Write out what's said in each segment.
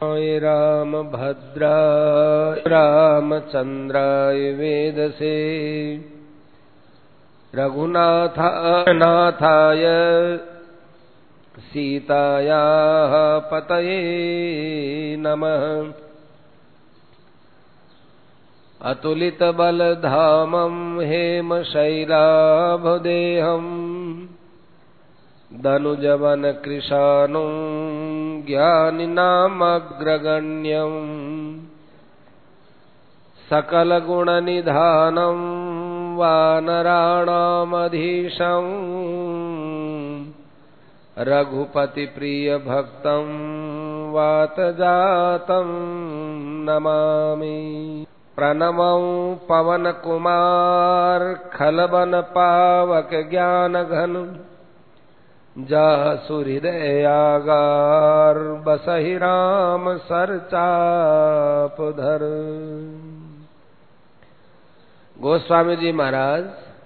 रामभद्राय रामचन्द्राय वेदसे रघुनाथाय सीतायाः पतये नमः। अतुलितबलधामं हेमशैलाभदेहं दनुजवनकृशानुं ज्ञानिनामग्रगण्यं सकलगुणनिधानं वानराणामधीशं रघुपतिप्रियभक्तं वातजातं नमामि। प्रणमं पवनकुमार खलबन पावक ज्ञानघन जासु हृदयागार बसहि राम सरचापधर। गोस्वामी जी महाराज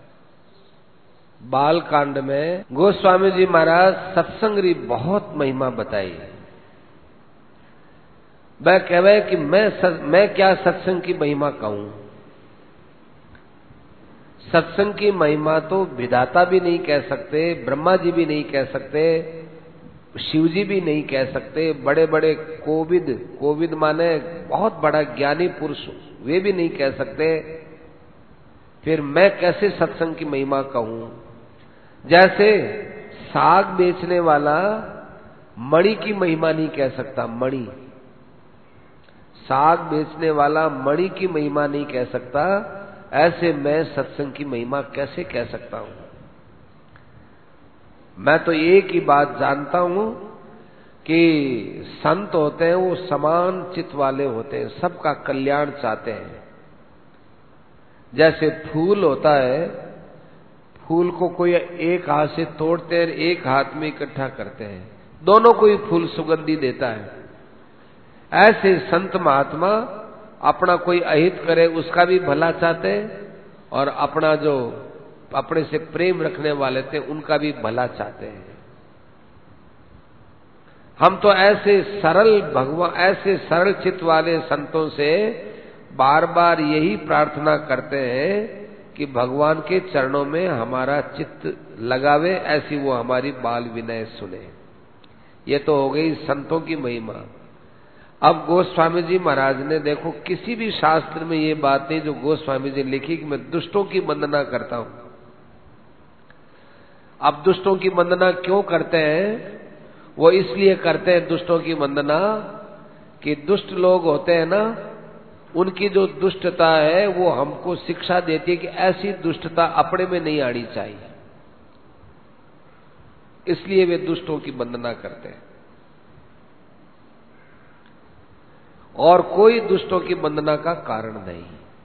बाल कांड में गोस्वामी जी महाराज सत्संग री बहुत महिमा बताई। मैं कहवे कि मैं क्या सत्संग की महिमा कहूं। सत्संग की महिमा तो विधाता भी नहीं कह सकते, ब्रह्मा जी भी नहीं कह सकते, शिव जी भी नहीं कह सकते, बड़े बड़े कोविद माने बहुत बड़ा ज्ञानी पुरुष वे भी नहीं कह सकते। फिर मैं कैसे सत्संग की महिमा कहूं। जैसे साग बेचने वाला मणि की महिमा नहीं कह सकता। मणि साग बेचने वाला मणि की महिमा नहीं कह सकता, ऐसे मैं सत्संग की महिमा कैसे कह सकता हूं। मैं तो एक ही बात जानता हूं कि संत होते हैं वो समान चित्त वाले होते हैं, सबका कल्याण चाहते हैं। जैसे फूल होता है, फूल को कोई एक हाथ से तोड़ते हैं, एक हाथ में इकट्ठा करते हैं, दोनों को ही फूल सुगंधी देता है। ऐसे संत महात्मा अपना कोई अहित करे उसका भी भला चाहते हैं, और अपना जो अपने से प्रेम रखने वाले थे उनका भी भला चाहते हैं। हम तो ऐसे सरल चित्त वाले संतों से बार बार यही प्रार्थना करते हैं कि भगवान के चरणों में हमारा चित्त लगावे, ऐसी वो हमारी बाल विनय सुने। ये तो हो गई संतों की महिमा। अब गोस्वामी जी महाराज ने देखो, किसी भी शास्त्र में ये बात नहीं जो गोस्वामी जी लिखी कि मैं दुष्टों की वंदना करता हूं। अब दुष्टों की वंदना क्यों करते हैं? वो इसलिए करते हैं दुष्टों की वंदना कि दुष्ट लोग होते हैं ना, उनकी जो दुष्टता है वो हमको शिक्षा देती है कि ऐसी दुष्टता अपने में नहीं आनी चाहिए, इसलिए वे दुष्टों की वंदना करते हैं। और कोई दुष्टों की वंदना का कारण नहीं।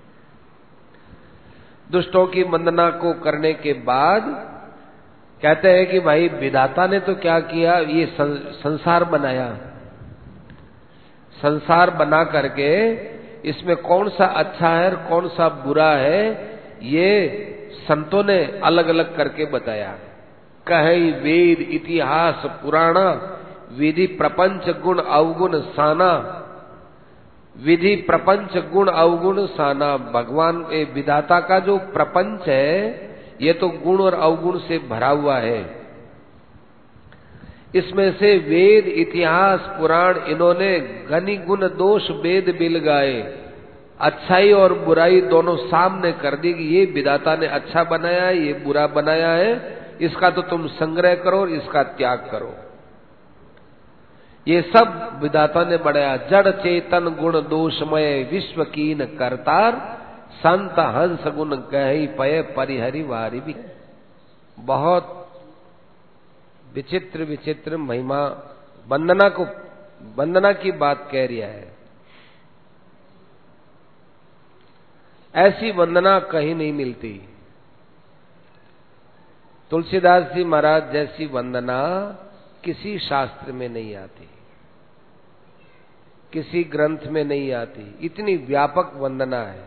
दुष्टों की वंदना को करने के बाद कहते हैं कि भाई विधाता ने तो क्या किया, ये संसार बनाया, संसार बना करके इसमें कौन सा अच्छा है और कौन सा बुरा है ये संतों ने अलग अलग करके बताया। कहे वेद इतिहास पुराणा विधि प्रपंच गुण अवगुण साना। विधि प्रपंच गुण अवगुण साना। भगवान विधाता का जो प्रपंच है ये तो गुण और अवगुण से भरा हुआ है। इसमें से वेद इतिहास पुराण इन्होंने घनी गुण दोष वेद बिल गाए, अच्छाई और बुराई दोनों सामने कर दी कि ये विधाता ने अच्छा बनाया है, ये बुरा बनाया है, इसका तो तुम संग्रह करो और इसका त्याग करो। ये सब विधाता ने बढ़ाया। जड़ चेतन गुण दोषमय विश्व कीन करतार संत हंस गुण कहि पय परिहरि वारी भी। बहुत विचित्र विचित्र महिमा वंदना की बात कह रहा है। ऐसी वंदना कहीं नहीं मिलती। तुलसीदास जी महाराज जैसी वंदना किसी शास्त्र में नहीं आती, किसी ग्रंथ में नहीं आती। इतनी व्यापक वंदना है।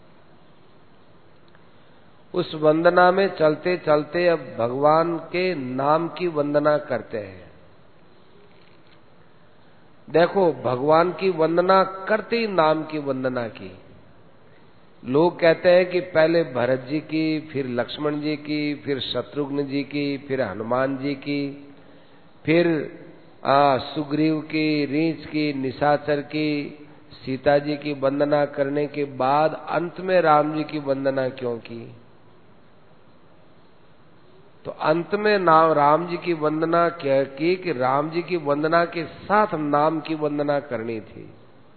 उस वंदना में चलते चलते अब भगवान के नाम की वंदना करते हैं। देखो, भगवान की वंदना करते ही नाम की वंदना की। लोग कहते हैं कि पहले भरत जी की, फिर लक्ष्मण जी की, फिर शत्रुघ्न जी की, फिर हनुमान जी की, फिर सुग्रीव की, रीछ की, निशाचर की, सीता जी की वंदना करने के बाद अंत में राम जी की वंदना क्यों की? तो अंत में नाम राम जी की वंदना क्या की कि राम जी की वंदना के साथ नाम की वंदना करनी थी।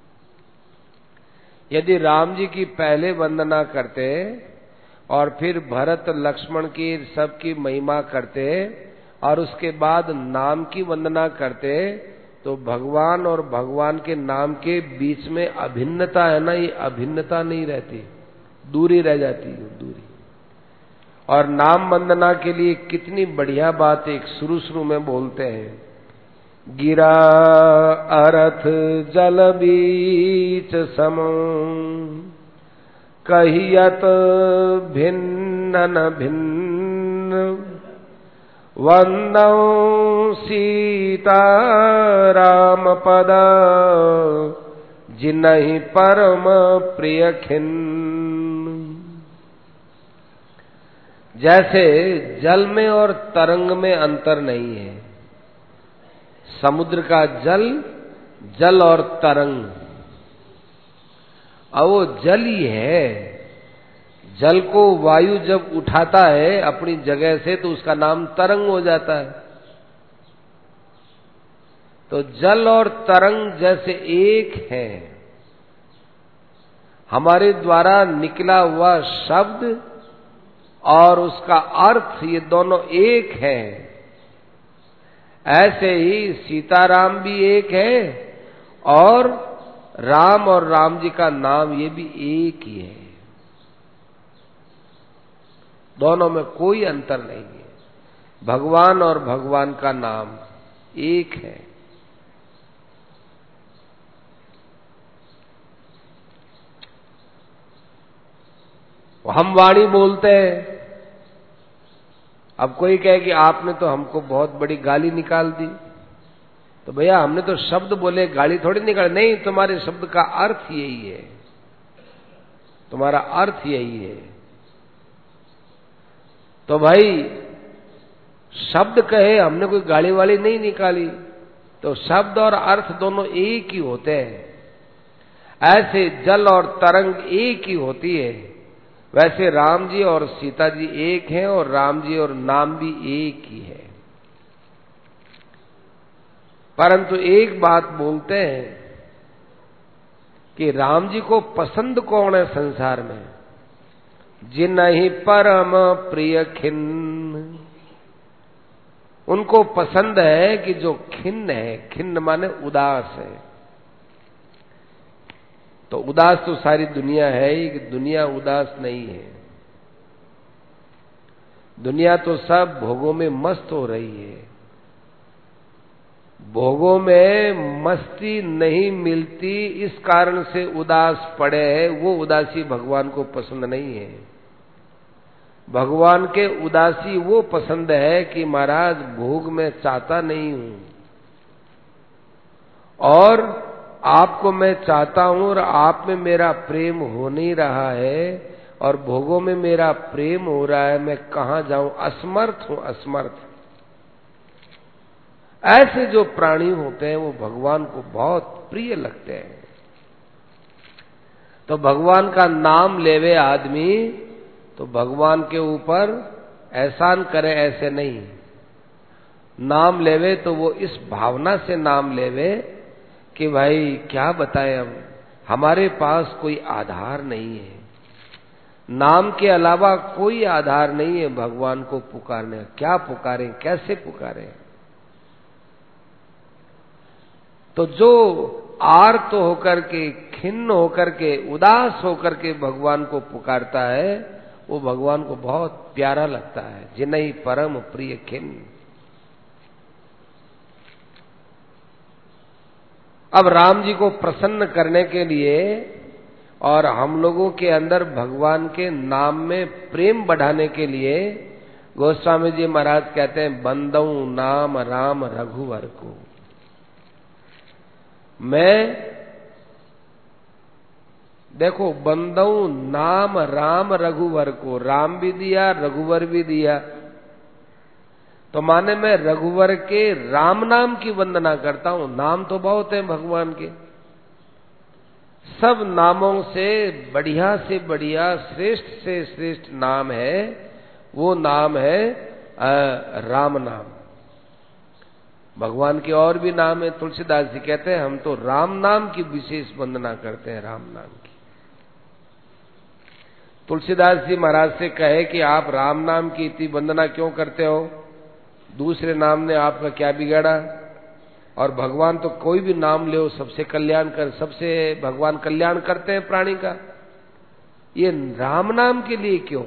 यदि राम जी की पहले वंदना करते और फिर भरत लक्ष्मण की सबकी महिमा करते और उसके बाद नाम की वंदना करते, तो भगवान और भगवान के नाम के बीच में अभिन्नता है ना, ये अभिन्नता नहीं रहती, दूरी रह जाती है, दूरी। और नाम वंदना के लिए कितनी बढ़िया बात एक शुरू में बोलते हैं, गिरा अरथ जल बीच सम कहियत भिन्न न भिन्न वंदौ सीता राम पद जिन्हि परम प्रिय खिन्न। जैसे जल में और तरंग में अंतर नहीं है। समुद्र का जल, जल और तरंग, और वो जल ही है। जल को वायु जब उठाता है अपनी जगह से तो उसका नाम तरंग हो जाता है। तो जल और तरंग जैसे एक है। हमारे द्वारा निकला हुआ शब्द और उसका अर्थ, ये दोनों एक है। ऐसे ही सीताराम भी एक है और राम जी का नाम ये भी एक ही है। दोनों में कोई अंतर नहीं है। भगवान और भगवान का नाम एक है। हम वाणी बोलते हैं। अब कोई कहे कि आपने तो हमको बहुत बड़ी गाली निकाल दी, तो भैया हमने तो शब्द बोले, गाली थोड़ी निकाल। नहीं, तुम्हारे शब्द का अर्थ यही है, तुम्हारा अर्थ यही है। तो भाई शब्द कहे, हमने कोई गाली वाली नहीं निकाली, तो शब्द और अर्थ दोनों एक ही होते हैं। ऐसे जल और तरंग एक ही होती है, वैसे राम जी और सीता जी एक हैं और राम जी और नाम भी एक ही है। परंतु एक बात बोलते हैं कि राम जी को पसंद कौन है संसार में? जिन्हि परम प्रिय खिन्न। उनको पसंद है कि जो खिन्न है, खिन्न माने उदास है। तो उदास तो सारी दुनिया है ही, कि दुनिया उदास नहीं है। दुनिया तो सब भोगों में मस्त हो रही है। भोगों में मस्ती नहीं मिलती, इस कारण से उदास पड़े हैं। वो उदासी भगवान को पसंद नहीं है। भगवान के उदासी वो पसंद है कि महाराज भोग में चाहता नहीं हूं और आपको मैं चाहता हूं और आप में मेरा प्रेम हो नहीं रहा है और भोगों में मेरा प्रेम हो रहा है, मैं कहां जाऊं, असमर्थ हूं, असमर्थ। ऐसे जो प्राणी होते हैं वो भगवान को बहुत प्रिय लगते हैं। तो भगवान का नाम लेवे आदमी तो भगवान के ऊपर एहसान करे, ऐसे नहीं। नाम लेवे तो वो इस भावना से नाम लेवे कि भाई क्या बताएं, अब हमारे पास कोई आधार नहीं है। नाम के अलावा कोई आधार नहीं है भगवान को पुकारने। क्या पुकारें, कैसे पुकारें? तो जो आर्त होकर के, खिन्न होकर के, उदास होकर के भगवान को पुकारता है, वो भगवान को बहुत प्यारा लगता है। जिन्हि परम प्रिय खिन्न। अब राम जी को प्रसन्न करने के लिए और हम लोगों के अंदर भगवान के नाम में प्रेम बढ़ाने के लिए गोस्वामी जी महाराज कहते हैं, बंदऊ नाम राम रघुवर को। मैं देखो बंदऊ नाम राम रघुवर को, राम भी दिया रघुवर भी दिया, तो माने मैं रघुवर के राम नाम की वंदना करता हूं। नाम तो बहुत है भगवान के, सब नामों से बढ़िया श्रेष्ठ से श्रेष्ठ नाम है, वो नाम है राम नाम। भगवान के और भी नाम है, तुलसीदास जी कहते हैं हम तो राम नाम की विशेष वंदना करते हैं, राम नाम की। तुलसीदास जी महाराज से कहे कि आप राम नाम की इतनी वंदना क्यों करते हो, दूसरे नाम ने आपका क्या बिगाड़ा, और भगवान तो कोई भी नाम ले सबसे कल्याण कर, सबसे भगवान कल्याण करते हैं प्राणी का, ये राम नाम के लिए क्यों।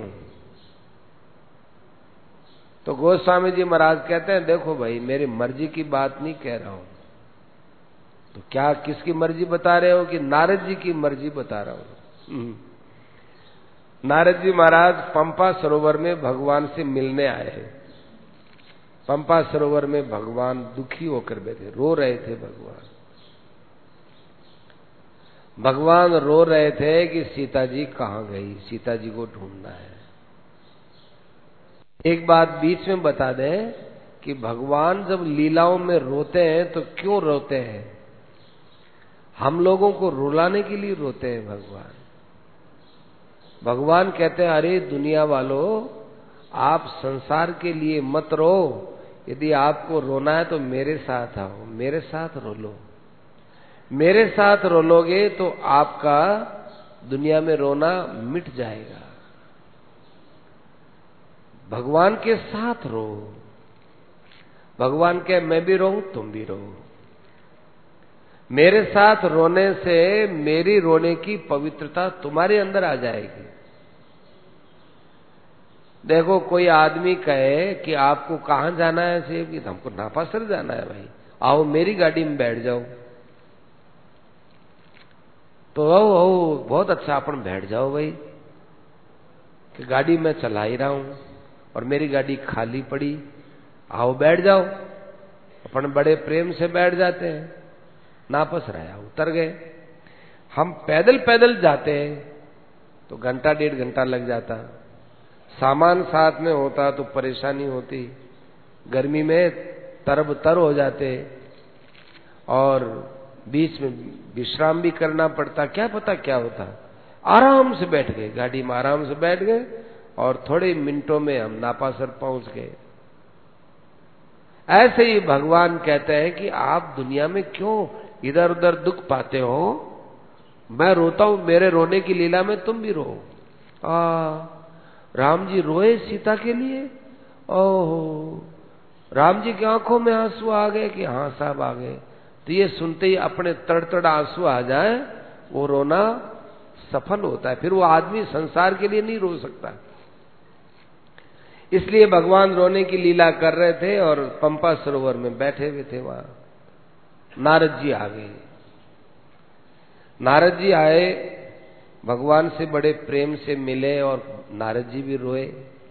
तो गोस्वामी जी महाराज कहते हैं देखो भाई मेरी मर्जी की बात नहीं कह रहा हूं, तो क्या किसकी मर्जी बता रहे हो, कि नारद जी की मर्जी बता रहा हूं। नारद जी महाराज पंपा सरोवर में भगवान से मिलने आए। पंपा सरोवर में भगवान दुखी होकर बैठे, रो रहे थे भगवान। भगवान रो रहे थे कि सीता जी कहां गई, सीता जी को ढूंढना है। एक बात बीच में बता दें कि भगवान जब लीलाओं में रोते हैं तो क्यों रोते हैं, हम लोगों को रुलाने के लिए रोते हैं भगवान। भगवान कहते हैं अरे दुनिया वालों, आप संसार के लिए मत रो, यदि आपको रोना है तो मेरे साथ आओ, मेरे साथ रो लो। मेरे साथ रो लोगे तो आपका दुनिया में रोना मिट जाएगा। भगवान के साथ रो। भगवान कहे मैं भी रोऊं तुम भी रो। मेरे साथ रोने से मेरी रोने की पवित्रता तुम्हारे अंदर आ जाएगी। देखो कोई आदमी कहे कि आपको कहां जाना है, सेब की, हमको नापासर जाना है भाई, आओ मेरी गाड़ी में बैठ जाओ। तो आओ बहुत अच्छा, अपन बैठ जाओ भाई, कि गाड़ी में चला ही रहा हूं और मेरी गाड़ी खाली पड़ी, आओ बैठ जाओ। अपन बड़े प्रेम से बैठ जाते हैं, नापस रहा उतर गए। हम पैदल पैदल जाते हैं तो घंटा डेढ़ घंटा लग जाता, सामान साथ में होता तो परेशानी होती, गर्मी में तरब तर हो जाते और बीच में विश्राम भी करना पड़ता, क्या पता क्या होता। आराम से बैठ गए, गाड़ी में आराम से बैठ गए और थोड़े मिनटों में हम नापासर पहुंच गए। ऐसे ही भगवान कहते हैं कि आप दुनिया में क्यों इधर उधर दुख पाते हो, मैं रोता हूं, मेरे रोने की लीला में तुम भी रो। राम जी रोए सीता के लिए, ओहो राम जी की आंखों में आंसू आ गए कि हाँ साहब आ गए। तो ये सुनते ही अपने तड़तड़ आंसू आ जाए, वो रोना सफल होता है, फिर वो आदमी संसार के लिए नहीं रो सकता। इसलिए भगवान रोने की लीला कर रहे थे और पंपा सरोवर में बैठे हुए थे। वहां नारद जी आ गए। नारद जी आए, भगवान से बड़े प्रेम से मिले और नारद जी भी रोए।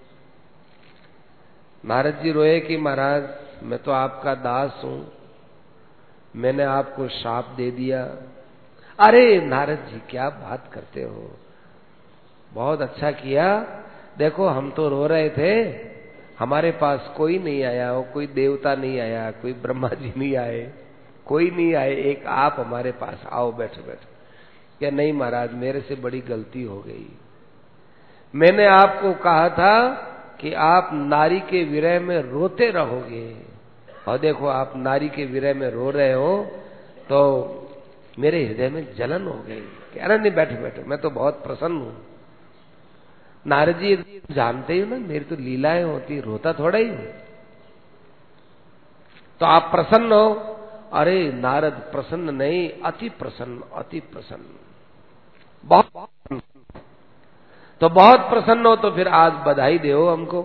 नारद जी रोए कि महाराज मैं तो आपका दास हूं, मैंने आपको शाप दे दिया। अरे नारद जी क्या बात करते हो, बहुत अच्छा किया। देखो हम तो रो रहे थे, हमारे पास कोई नहीं आया हो, कोई देवता नहीं आया, कोई ब्रह्मा जी नहीं आए, कोई नहीं आए, एक आप हमारे पास आओ, बैठो बैठो। क्या नहीं महाराज मेरे से बड़ी गलती हो गई, मैंने आपको कहा था कि आप नारी के विरह में रोते रहोगे, और देखो आप नारी के विरह में रो रहे हो, तो मेरे हृदय में जलन हो गई। कह रहा नहीं बैठो बैठो, मैं तो बहुत प्रसन्न हूं। नारद जी जानते ही हो ना मेरी तो लीलाएं होती, रोता थोड़ा ही हूं, तो आप प्रसन्न हो। अरे नारद प्रसन्न नहीं, अति प्रसन्न, अति प्रसन्न, बहुत। तो बहुत प्रसन्न हो तो फिर आज बधाई दो हमको।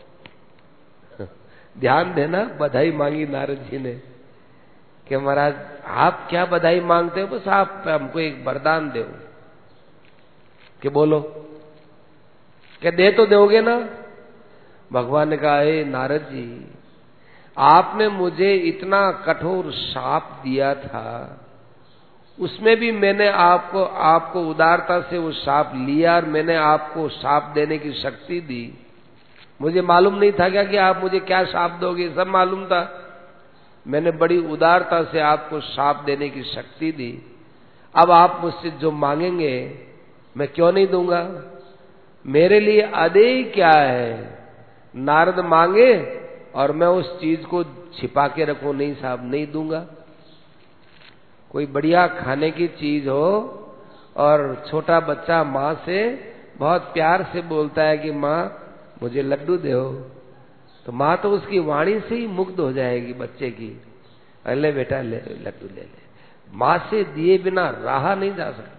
ध्यान देना, बधाई मांगी नारद जी ने कि महाराज आप क्या बधाई मांगते हो, बस आप हमको एक वरदान दो। कि बोलो, क्या दे तो दोगे ना। भगवान ने कहा हे नारद जी, आपने मुझे इतना कठोर शाप दिया था, उसमें भी मैंने आपको उदारता से वो शाप लिया और मैंने आपको शाप देने की शक्ति दी। मुझे मालूम नहीं था क्या कि आप मुझे क्या शाप दोगे, सब मालूम था। मैंने बड़ी उदारता से आपको शाप देने की शक्ति दी। अब आप मुझसे जो मांगेंगे मैं क्यों नहीं दूंगा? मेरे लिए अदेय क्या है? नारद मांगे और मैं उस चीज को छिपा के रखूं, नहीं साहब नहीं दूंगा। कोई बढ़िया खाने की चीज हो और छोटा बच्चा माँ से बहुत प्यार से बोलता है कि माँ मुझे लड्डू दो, तो माँ तो उसकी वाणी से ही मुग्ध हो जाएगी बच्चे की। अरे बेटा ले लड्डू ले ले। माँ से दिए बिना रहा नहीं जा सकता।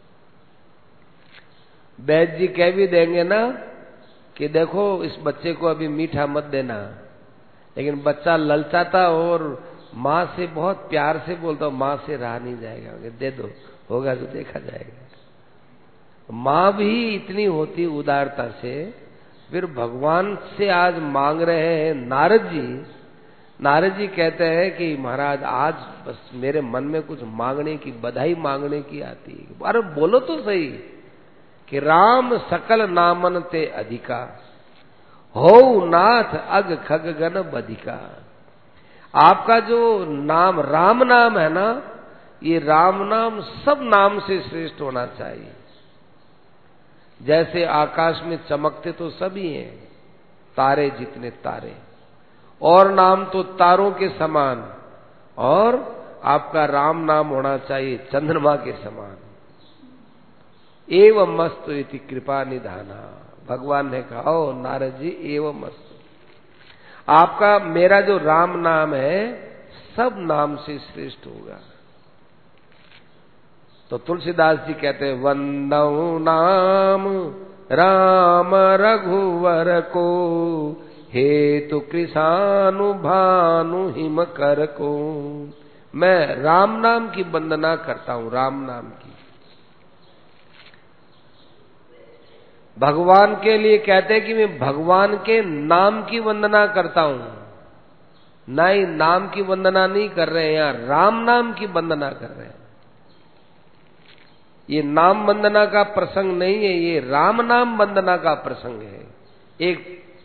वैद्य जी कह भी देंगे ना कि देखो इस बच्चे को अभी मीठा मत देना, लेकिन बच्चा ललचाता और माँ से बहुत प्यार से बोलता, माँ से रहा नहीं जाएगा, दे दो, होगा तो देखा जाएगा। माँ भी इतनी होती उदारता से। फिर भगवान से आज मांग रहे हैं नारद जी। नारद जी कहते हैं कि महाराज आज बस मेरे मन में कुछ मांगने की, बधाई मांगने की आती है। अरे बोलो तो सही कि राम सकल नामन ते अधिका, हो नाथ अग खग गण बधिका। आपका जो नाम राम नाम है ना, ये राम नाम सब नाम से श्रेष्ठ होना चाहिए। जैसे आकाश में चमकते तो सभी हैं, तारे जितने तारे, और नाम तो तारों के समान, और आपका राम नाम होना चाहिए चंद्रमा के समान। एवं मस्तु इति कृपा निधाना। भगवान ने कहा ओ नारद जी एवं मस्तु, आपका मेरा जो राम नाम है सब नाम से श्रेष्ठ होगा। तो तुलसीदास जी कहते हैं वंदौ नाम राम रघुवर को, हेतु कृषानु भानु हिम कर को। मैं राम नाम की वंदना करता हूं, राम नाम की। भगवान के लिए कहते हैं कि मैं भगवान के नाम की वंदना करता हूं। नहीं, नाम की वंदना नहीं कर रहे हैं, यहां राम नाम की वंदना कर रहे हैं। ये नाम वंदना का प्रसंग नहीं है, ये राम नाम वंदना का प्रसंग है। एक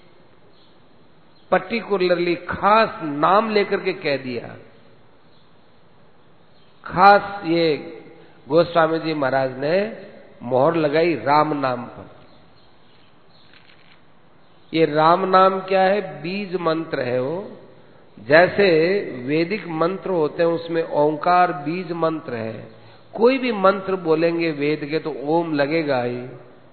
पर्टिकुलरली खास नाम लेकर के कह दिया। खास ये गोस्वामी जी महाराज ने मोहर लगाई राम नाम पर। ये राम नाम क्या है? बीज मंत्र है वो। जैसे वैदिक मंत्र होते हैं उसमें ओंकार बीज मंत्र है। कोई भी मंत्र बोलेंगे वेद के तो ओम लगेगा ही।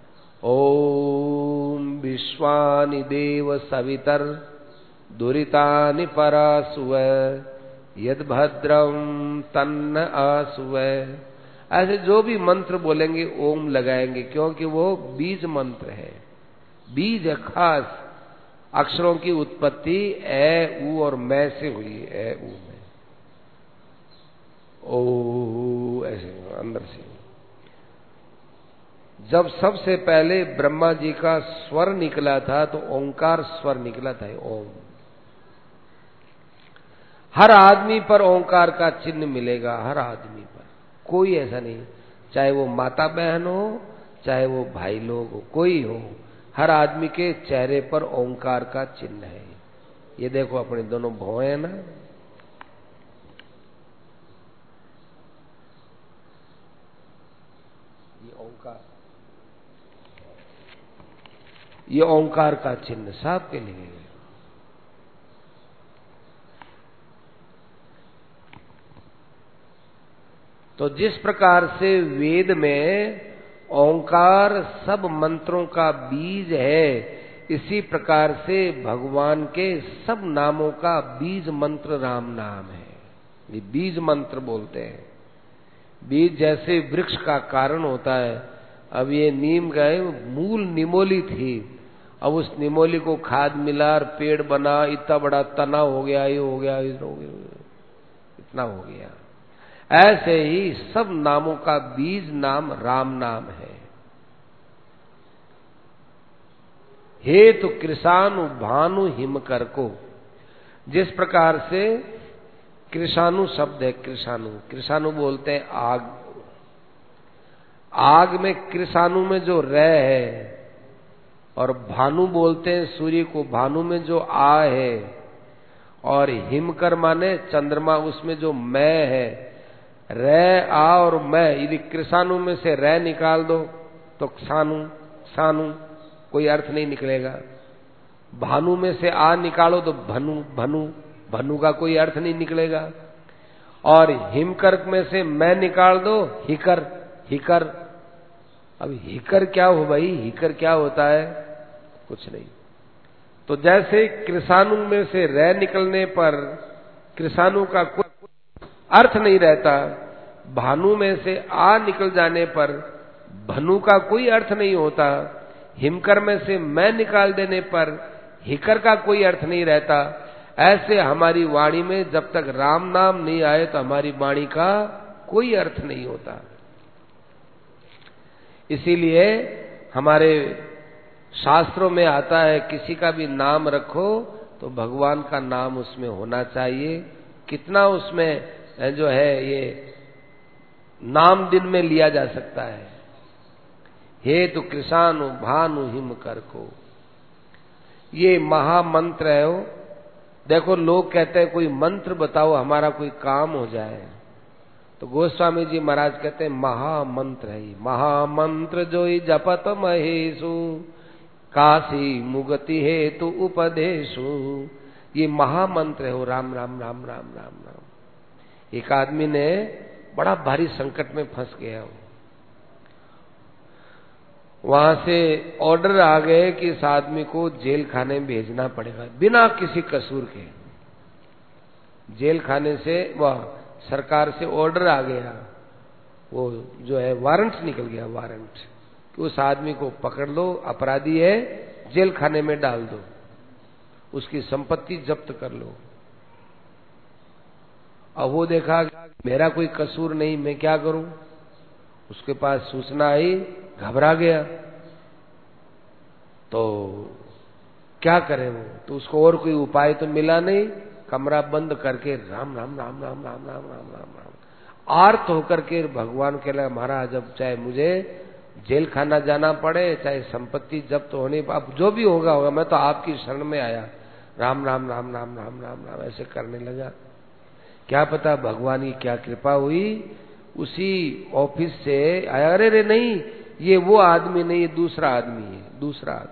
ओम विश्वानि देव सवितर दुरितानि परासुव यद भद्रम तन्न आसुव। ऐसे जो भी मंत्र बोलेंगे ओम लगाएंगे, क्योंकि वो बीज मंत्र है। बीज खास अक्षरों की उत्पत्ति ए ऊ और मैं से हुई है। ए ऊ में ओ ऐसे अंदर से। जब सबसे पहले ब्रह्मा जी का स्वर निकला था तो ओंकार स्वर निकला था, ओम। हर आदमी पर ओंकार का चिन्ह मिलेगा, हर आदमी पर, कोई ऐसा नहीं, चाहे वो माता बहन हो चाहे वो भाई लोग हो, कोई हो, हर आदमी के चेहरे पर ओंकार का चिन्ह है। ये देखो अपने दोनों भौं हैं ना, ये ओंकार का चिन्ह साहब के लिए। तो जिस प्रकार से वेद में ओंकार सब मंत्रों का बीज है, इसी प्रकार से भगवान के सब नामों का बीज मंत्र राम नाम है। ये बीज मंत्र बोलते हैं। बीज जैसे वृक्ष का कारण होता है। अब ये नीम का मूल निमोली थी, अब उस निमोली को खाद मिला और पेड़ बना, इतना बड़ा तना हो गया, ये हो गया, इतना हो गया। ऐसे ही सब नामों का बीज नाम राम नाम है। हेतु कृषानु भानु हिमकर को, जिस प्रकार से कृषाणु शब्द है, कृषाणु। कृषाणु बोलते हैं आग। आग में कृषाणु में जो र है, और भानु बोलते हैं सूर्य को, भानु में जो आ है, और हिमकर माने चंद्रमा, उसमें जो मैं है, रे आ और मैं, यदि कृषाणु में से रे निकाल दो तो सानु, सानु, कोई अर्थ नहीं निकलेगा। भानु में से आ निकालो तो भनु, भनु, भनु का कोई अर्थ नहीं निकलेगा। और हिमकर में से मैं निकाल दो, हिकर, हिकर। अब हिकर क्या हो भाई, हिकर क्या होता है? कुछ नहीं। तो जैसे कृषाणु में से रे निकलने पर कृषाणु का कोई अर्थ नहीं रहता, भानु में से आ निकल जाने पर भनु का कोई अर्थ नहीं होता, हिमकर में से मैं निकाल देने पर हिकर का कोई अर्थ नहीं रहता। ऐसे हमारी वाणी में जब तक राम नाम नहीं आए तो हमारी वाणी का कोई अर्थ नहीं होता। इसीलिए हमारे शास्त्रों में आता है, किसी का भी नाम रखो तो भगवान का नाम उसमें होना चाहिए। कितना उसमें जो है ये नाम दिन में लिया जा सकता है। हे तो कृषाणु भानु हिम कर को, ये महामंत्र है। वो देखो, लोग कहते हैं कोई मंत्र बताओ हमारा कोई काम हो जाए, तो गोस्वामी जी महाराज कहते हैं महामंत्र है। महामंत्र जो ही जपत महेशु, काशी मुगति हेतु उपदेशु, ये महामंत्र है। वो राम राम राम राम राम राम। एक आदमी ने बड़ा भारी संकट में फंस गया, वहां से ऑर्डर आ गए कि इस आदमी को जेल खाने में भेजना पड़ेगा, बिना किसी कसूर के। जेल खाने से वह सरकार से ऑर्डर आ गया, वो जो है वारंट निकल गया, वारंट कि उस आदमी को पकड़ लो, अपराधी है, जेल खाने में डाल दो, उसकी संपत्ति जब्त कर लो। अब वो देखा मेरा कोई कसूर नहीं, मैं क्या करूं? उसके पास सूचना आई, घबरा गया। तो क्या करे वो? तो उसको और कोई उपाय तो मिला नहीं, कमरा बंद करके राम राम राम राम राम राम राम राम राम आर्त होकर के भगवान के लिए, महाराज अब चाहे मुझे जेल खाना जाना पड़े, चाहे संपत्ति जब्त होने, अब जो भी होगा होगा, मैं तो आपकी शरण में आया, राम राम राम राम राम राम राम ऐसे करने लगा। क्या पता भगवान की क्या कृपा हुई, उसी ऑफिस से आया, अरे रे नहीं, ये वो आदमी नहीं, ये दूसरा आदमी है, दूसरा आदमी,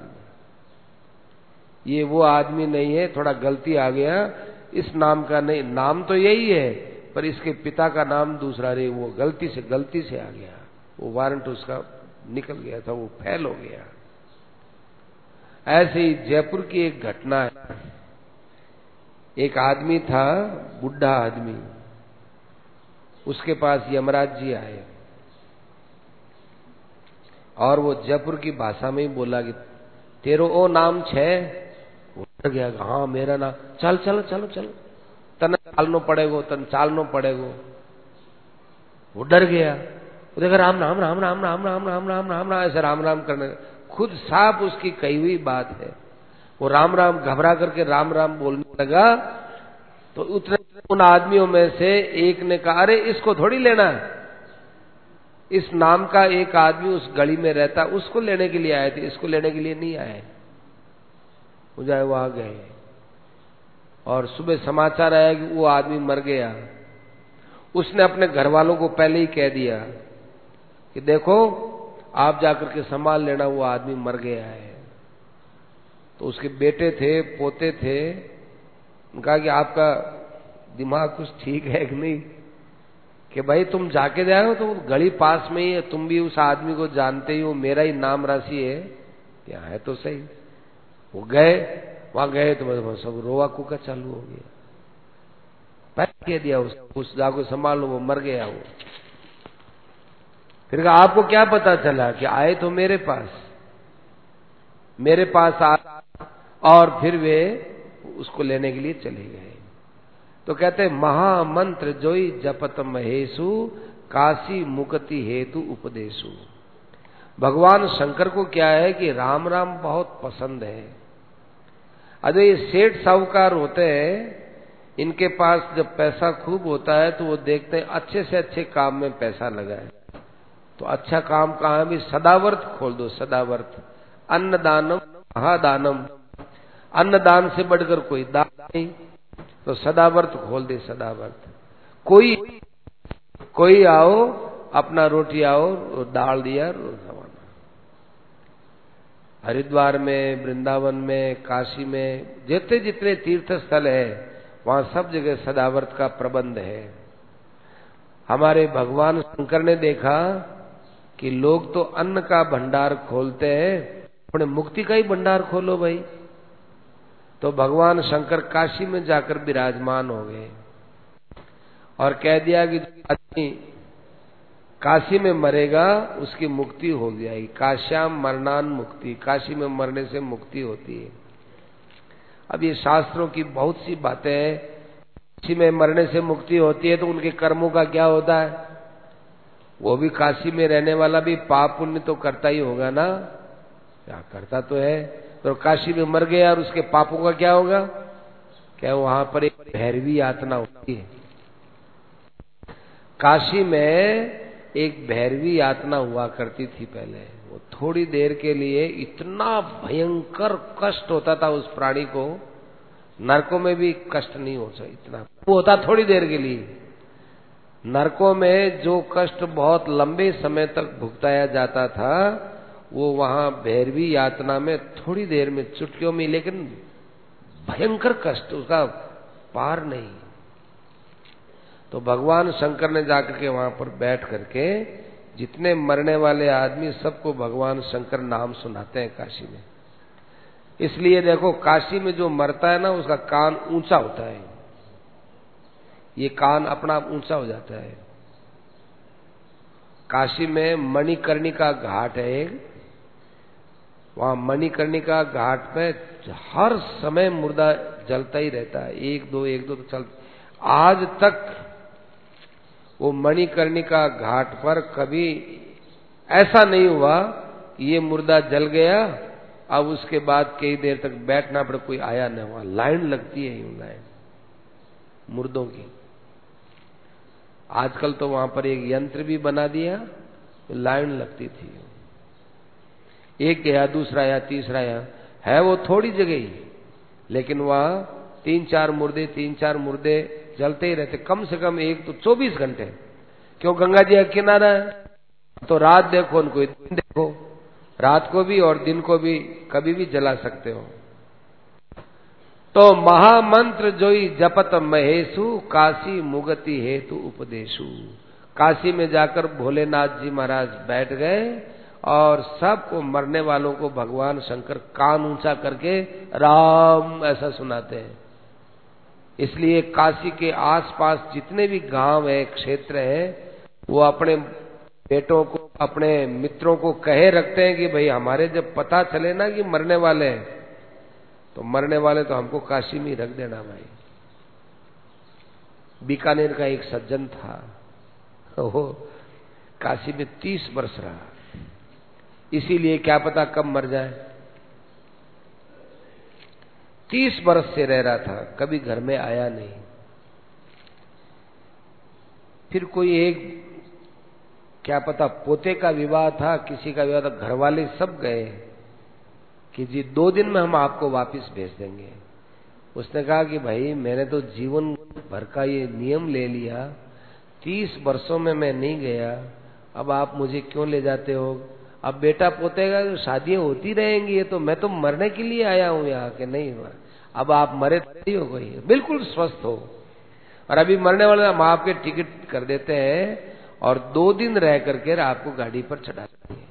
ये वो आदमी नहीं है, थोड़ा गलती आ गया, इस नाम का नहीं, नाम तो यही है पर इसके पिता का नाम दूसरा, रे वो गलती से आ गया, वो वारंट उसका निकल गया था, वो फेल हो गया। ऐसे ही जयपुर की एक घटना है। एक आदमी था, बुढ़ा आदमी, उसके पास यमराज जी आए और वो जयपुर की भाषा में ही बोला कि तेरो ओ नाम छे? वो डर गया, हाँ मेरा नाम, चल चलो चलो चलो, तन चालनो पड़ेगो, तन चालनो पड़ेगो। वो डर गया, वो देखा राम राम राम राम राम राम राम राम राम राम ऐसे राम राम करने, खुद साफ उसकी कही हुई बात है। वो राम राम घबरा करके राम राम बोलने लगा, तो उन आदमियों में से एक ने कहा, अरे इसको थोड़ी लेना है, इस नाम का एक आदमी उस गली में रहता, उसको लेने के लिए आए थे, इसको लेने के लिए नहीं आए। वो जाए वहां गए और सुबह समाचार आया कि वो आदमी मर गया। उसने अपने घर वालों को पहले ही कह दिया कि देखो आप जाकर के संभाल लेना, वो आदमी मर गया है। तो उसके बेटे थे, पोते थे, कहा कि आपका दिमाग कुछ ठीक है कि नहीं, कि भाई तुम जाके जाए हो तो गली पास में ही है, तुम भी उस आदमी को जानते ही हो, मेरा ही नाम राशि है, क्या है तो सही। वो गए, वहां गए तो सब रोवा कुका चालू हो गया, पैक कह दिया उस जाको संभाल लो, वो मर गया। वो फिर कहा आपको क्या पता चला? कि आए तो मेरे पास आ, और फिर वे उसको लेने के लिए चले गए। तो कहते महामंत्र जोई जपत महेशु, काशी मुक्ति हेतु उपदेशु। भगवान शंकर को क्या है कि राम राम बहुत पसंद है। अरे ये सेठ साहूकार होते हैं, इनके पास जब पैसा खूब होता है तो वो देखते हैं अच्छे से अच्छे काम में पैसा लगाए। तो अच्छा काम कहाँ भी, सदावर्त खोल दो, सदावर्त। अन्नदानम महादानम, अन्नदान से बढ़कर कोई दान नहीं, तो सदावर्त खोल दे, सदावर्त। कोई आओ, अपना रोटी आओ, डाल दिया, हरिद्वार में, वृंदावन में, काशी में, जितने जितने तीर्थ स्थल है वहां सब जगह सदावर्त का प्रबंध है। हमारे भगवान शंकर ने देखा कि लोग तो अन्न का भंडार खोलते हैं, अपने मुक्ति का ही भंडार खोलो भाई। तो भगवान शंकर काशी में जाकर विराजमान हो गए और कह दिया कि आदमी काशी में मरेगा उसकी मुक्ति हो जाएगी। काश्याम मरणान मुक्ति, काशी में मरने से मुक्ति होती है। अब ये शास्त्रों की बहुत सी बातें हैं। काशी में मरने से मुक्ति होती है तो उनके कर्मों का क्या होता है? वो भी काशी में रहने वाला भी पाप पुण्य तो करता ही होगा ना, क्या करता तो है। तो काशी में मर गया और उसके पापों का क्या होगा? क्या वहां पर एक भैरवी यातना होती है। काशी में एक भैरवी यातना हुआ करती थी पहले। वो थोड़ी देर के लिए इतना भयंकर कष्ट होता था उस प्राणी को, नरकों में भी कष्ट नहीं हो सकता, इतना वो होता थोड़ी देर के लिए। नरकों में जो कष्ट बहुत लंबे समय तक भुगताया जाता था वो वहां भैरवी यातना में थोड़ी देर में, चुटकियों में, लेकिन भयंकर कष्ट, उसका पार नहीं। तो भगवान शंकर ने जाकर के वहां पर बैठ करके जितने मरने वाले आदमी सबको भगवान शंकर नाम सुनाते हैं काशी में। इसलिए देखो काशी में जो मरता है ना उसका कान ऊंचा होता है, ये कान अपना आप ऊंचा हो जाता है। काशी में मणिकर्णिका घाट है एक, वहां मणिकर्णिका घाट पे हर समय मुर्दा जलता ही रहता है, एक दो तो चल। आज तक वो मणिकर्णिका घाट पर कभी ऐसा नहीं हुआ कि ये मुर्दा जल गया अब उसके बाद कई देर तक बैठना पड़े, कोई आया नहीं। वहां लाइन लगती है, यूं लाइन मुर्दों की। आजकल तो वहां पर एक यंत्र भी बना दिया, लाइन लगती थी, एक गया दूसरा आया तीसरा आया। है वो थोड़ी जगह ही, लेकिन वहां तीन चार मुर्दे जलते ही रहते, कम से कम एक तो 24 घंटे। क्यों? गंगा जी का किनारा है, तो रात देखो उनको, दिन देखो, रात को भी और दिन को भी कभी भी जला सकते हो। तो महामंत्र जोई जपत महेशु, काशी मुगति हेतु उपदेशु। काशी में जाकर भोलेनाथ जी महाराज बैठ गए और सबको, मरने वालों को भगवान शंकर कान ऊंचा करके राम ऐसा सुनाते हैं। इसलिए काशी के आसपास जितने भी गांव है, क्षेत्र है, वो अपने बेटों को, अपने मित्रों को कहे रखते हैं कि भाई हमारे जब पता चले ना कि मरने वाले हैं, तो मरने वाले तो हमको काशी में ही रख देना भाई। बीकानेर का एक सज्जन था, वो काशी में 30 वर्ष रहा, इसीलिए क्या पता कब मर जाए। 30 वर्ष से रह रहा था, कभी घर में आया नहीं। फिर कोई एक, क्या पता पोते का विवाह था, किसी का विवाह था, घर वाले सब गए कि जी 2 दिन में हम आपको वापस भेज देंगे। उसने कहा कि भाई मैंने तो जीवन भर का ये नियम ले लिया, 30 वर्षों में मैं नहीं गया, अब आप मुझे क्यों ले जाते हो? अब बेटा पोते का शादियां होती रहेंगी, ये तो मैं तो मरने के लिए आया हूं यहाँ के, नहीं अब आप मरे ही हो गई, बिल्कुल स्वस्थ हो, और अभी मरने वाले हम आपके टिकट कर देते हैं और 2 दिन रह करके आपको गाड़ी पर चढ़ा देते हैं।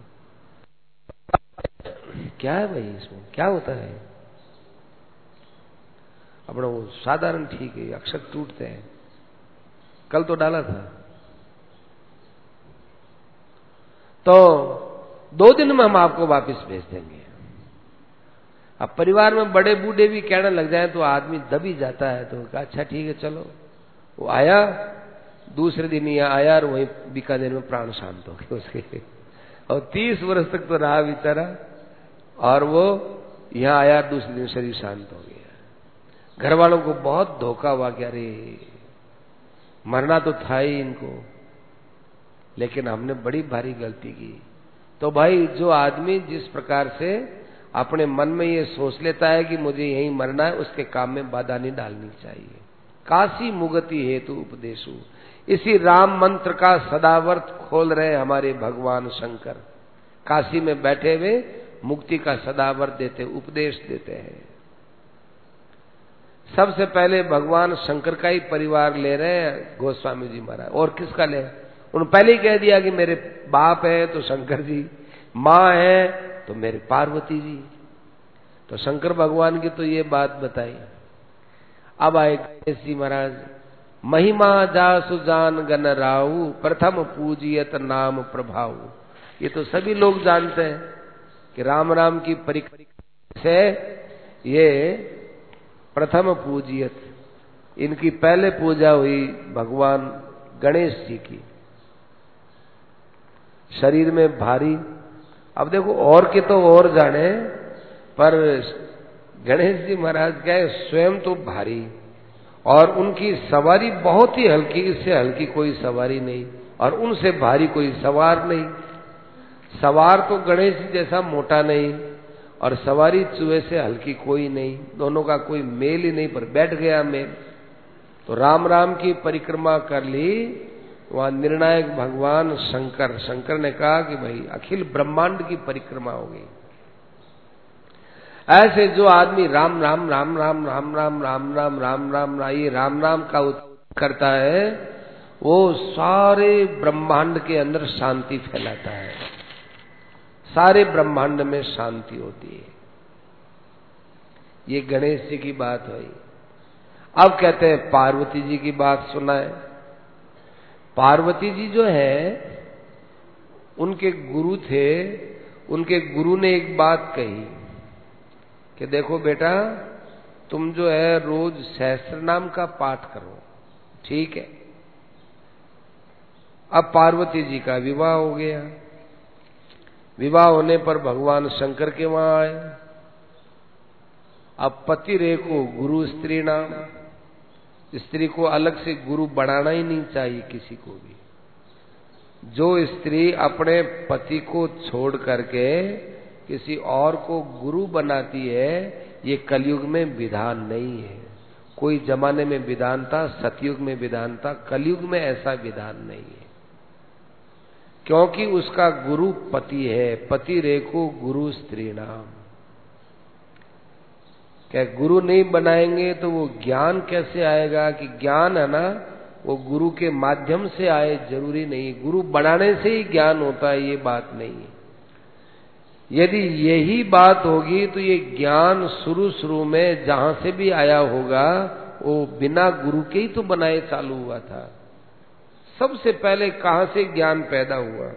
क्या है भाई इसमें, क्या होता है? अपना वो साधारण ठीक है, अक्षर टूटते हैं, कल तो डाला था। तो 2 दिन में हम आपको वापस भेज देंगे। अब परिवार में बड़े बूढ़े भी कहने लग जाए तो आदमी दब ही जाता है, तो कहा अच्छा ठीक है चलो। वो आया, दूसरे दिन ही आया और वही बीकानेर में प्राण शांत हो गए उसके। और 30 वर्ष तक तो रहा बेचारा, और वो यहाँ आया, दूसरे दिन शरीर शांत हो गया। घर वालों को बहुत धोखा हुआ कि अरे मरना तो था ही इनको, लेकिन हमने बड़ी भारी गलती की। तो भाई जो आदमी जिस प्रकार से अपने मन में ये सोच लेता है कि मुझे यहीं मरना है, उसके काम में बाधा नहीं डालनी चाहिए। काशी मुगति हेतु उपदेशु, इसी राम मंत्र का सदावर्त खोल रहे हमारे भगवान शंकर। काशी में बैठे हुए मुक्ति का सदावर्त देते, उपदेश देते हैं। सबसे पहले भगवान शंकर का ही परिवार ले रहे हैं गोस्वामी जी महाराज, और किसका ले? उन्होंने पहले ही कह दिया कि मेरे बाप है तो शंकर जी, माँ है तो मेरे पार्वती जी। तो शंकर भगवान की तो ये बात बताई। अब आए गणेश जी महाराज, महिमा जासु जान गण राहु, प्रथम पूजियत नाम प्रभाव। ये तो सभी लोग जानते हैं कि राम राम की परिक्रमा से ये प्रथम पूजियत, इनकी पहले पूजा हुई भगवान गणेश जी की। शरीर में भारी, अब देखो और के तो और जाने, पर गणेश जी महाराज क्या है, स्वयं तो भारी और उनकी सवारी बहुत ही हल्की, इससे हल्की कोई सवारी नहीं और उनसे भारी कोई सवार नहीं। सवार तो गणेश जी जैसा मोटा नहीं और सवारी चूहे से हल्की कोई नहीं, दोनों का कोई मेल ही नहीं, पर बैठ गया मेल। तो राम राम की परिक्रमा कर ली, वहां निर्णायक भगवान शंकर, शंकर ने कहा कि भाई अखिल ब्रह्मांड की परिक्रमा हो गई। ऐसे जो आदमी राम राम राम राम राम राम राम राम राम राम ये राम राम का करता है, वो सारे ब्रह्मांड के अंदर शांति फैलाता है, सारे ब्रह्मांड में शांति होती है। ये गणेश जी की बात हुई। अब कहते हैं पार्वती जी की बात सुनाए। पार्वती जी जो है उनके गुरु थे, उनके गुरु ने एक बात कही कि देखो बेटा, तुम जो है रोज सहस्त्र नाम का पाठ करो, ठीक है। अब पार्वती जी का विवाह हो गया। विवाह होने पर भगवान शंकर के वहां आए। अब पति रेखो गुरु स्त्री नाम, स्त्री को अलग से गुरु बनाना ही नहीं चाहिए किसी को भी। जो स्त्री अपने पति को छोड़ करके किसी और को गुरु बनाती है, ये कलयुग में विधान नहीं है। कोई जमाने में विधान था, सतयुग में विधान था, कलयुग में ऐसा विधान नहीं है, क्योंकि उसका गुरु पति है। पति रेखो गुरु स्त्री नाम। क्या गुरु नहीं बनाएंगे तो वो ज्ञान कैसे आएगा? कि ज्ञान है ना, वो गुरु के माध्यम से आए, जरूरी नहीं। गुरु बनाने से ही ज्ञान होता है, ये बात नहीं है। यदि यही बात होगी तो ये ज्ञान शुरू में जहां से भी आया होगा, वो बिना गुरु के ही तो बनाए चालू हुआ था। सबसे पहले कहां से ज्ञान पैदा हुआ?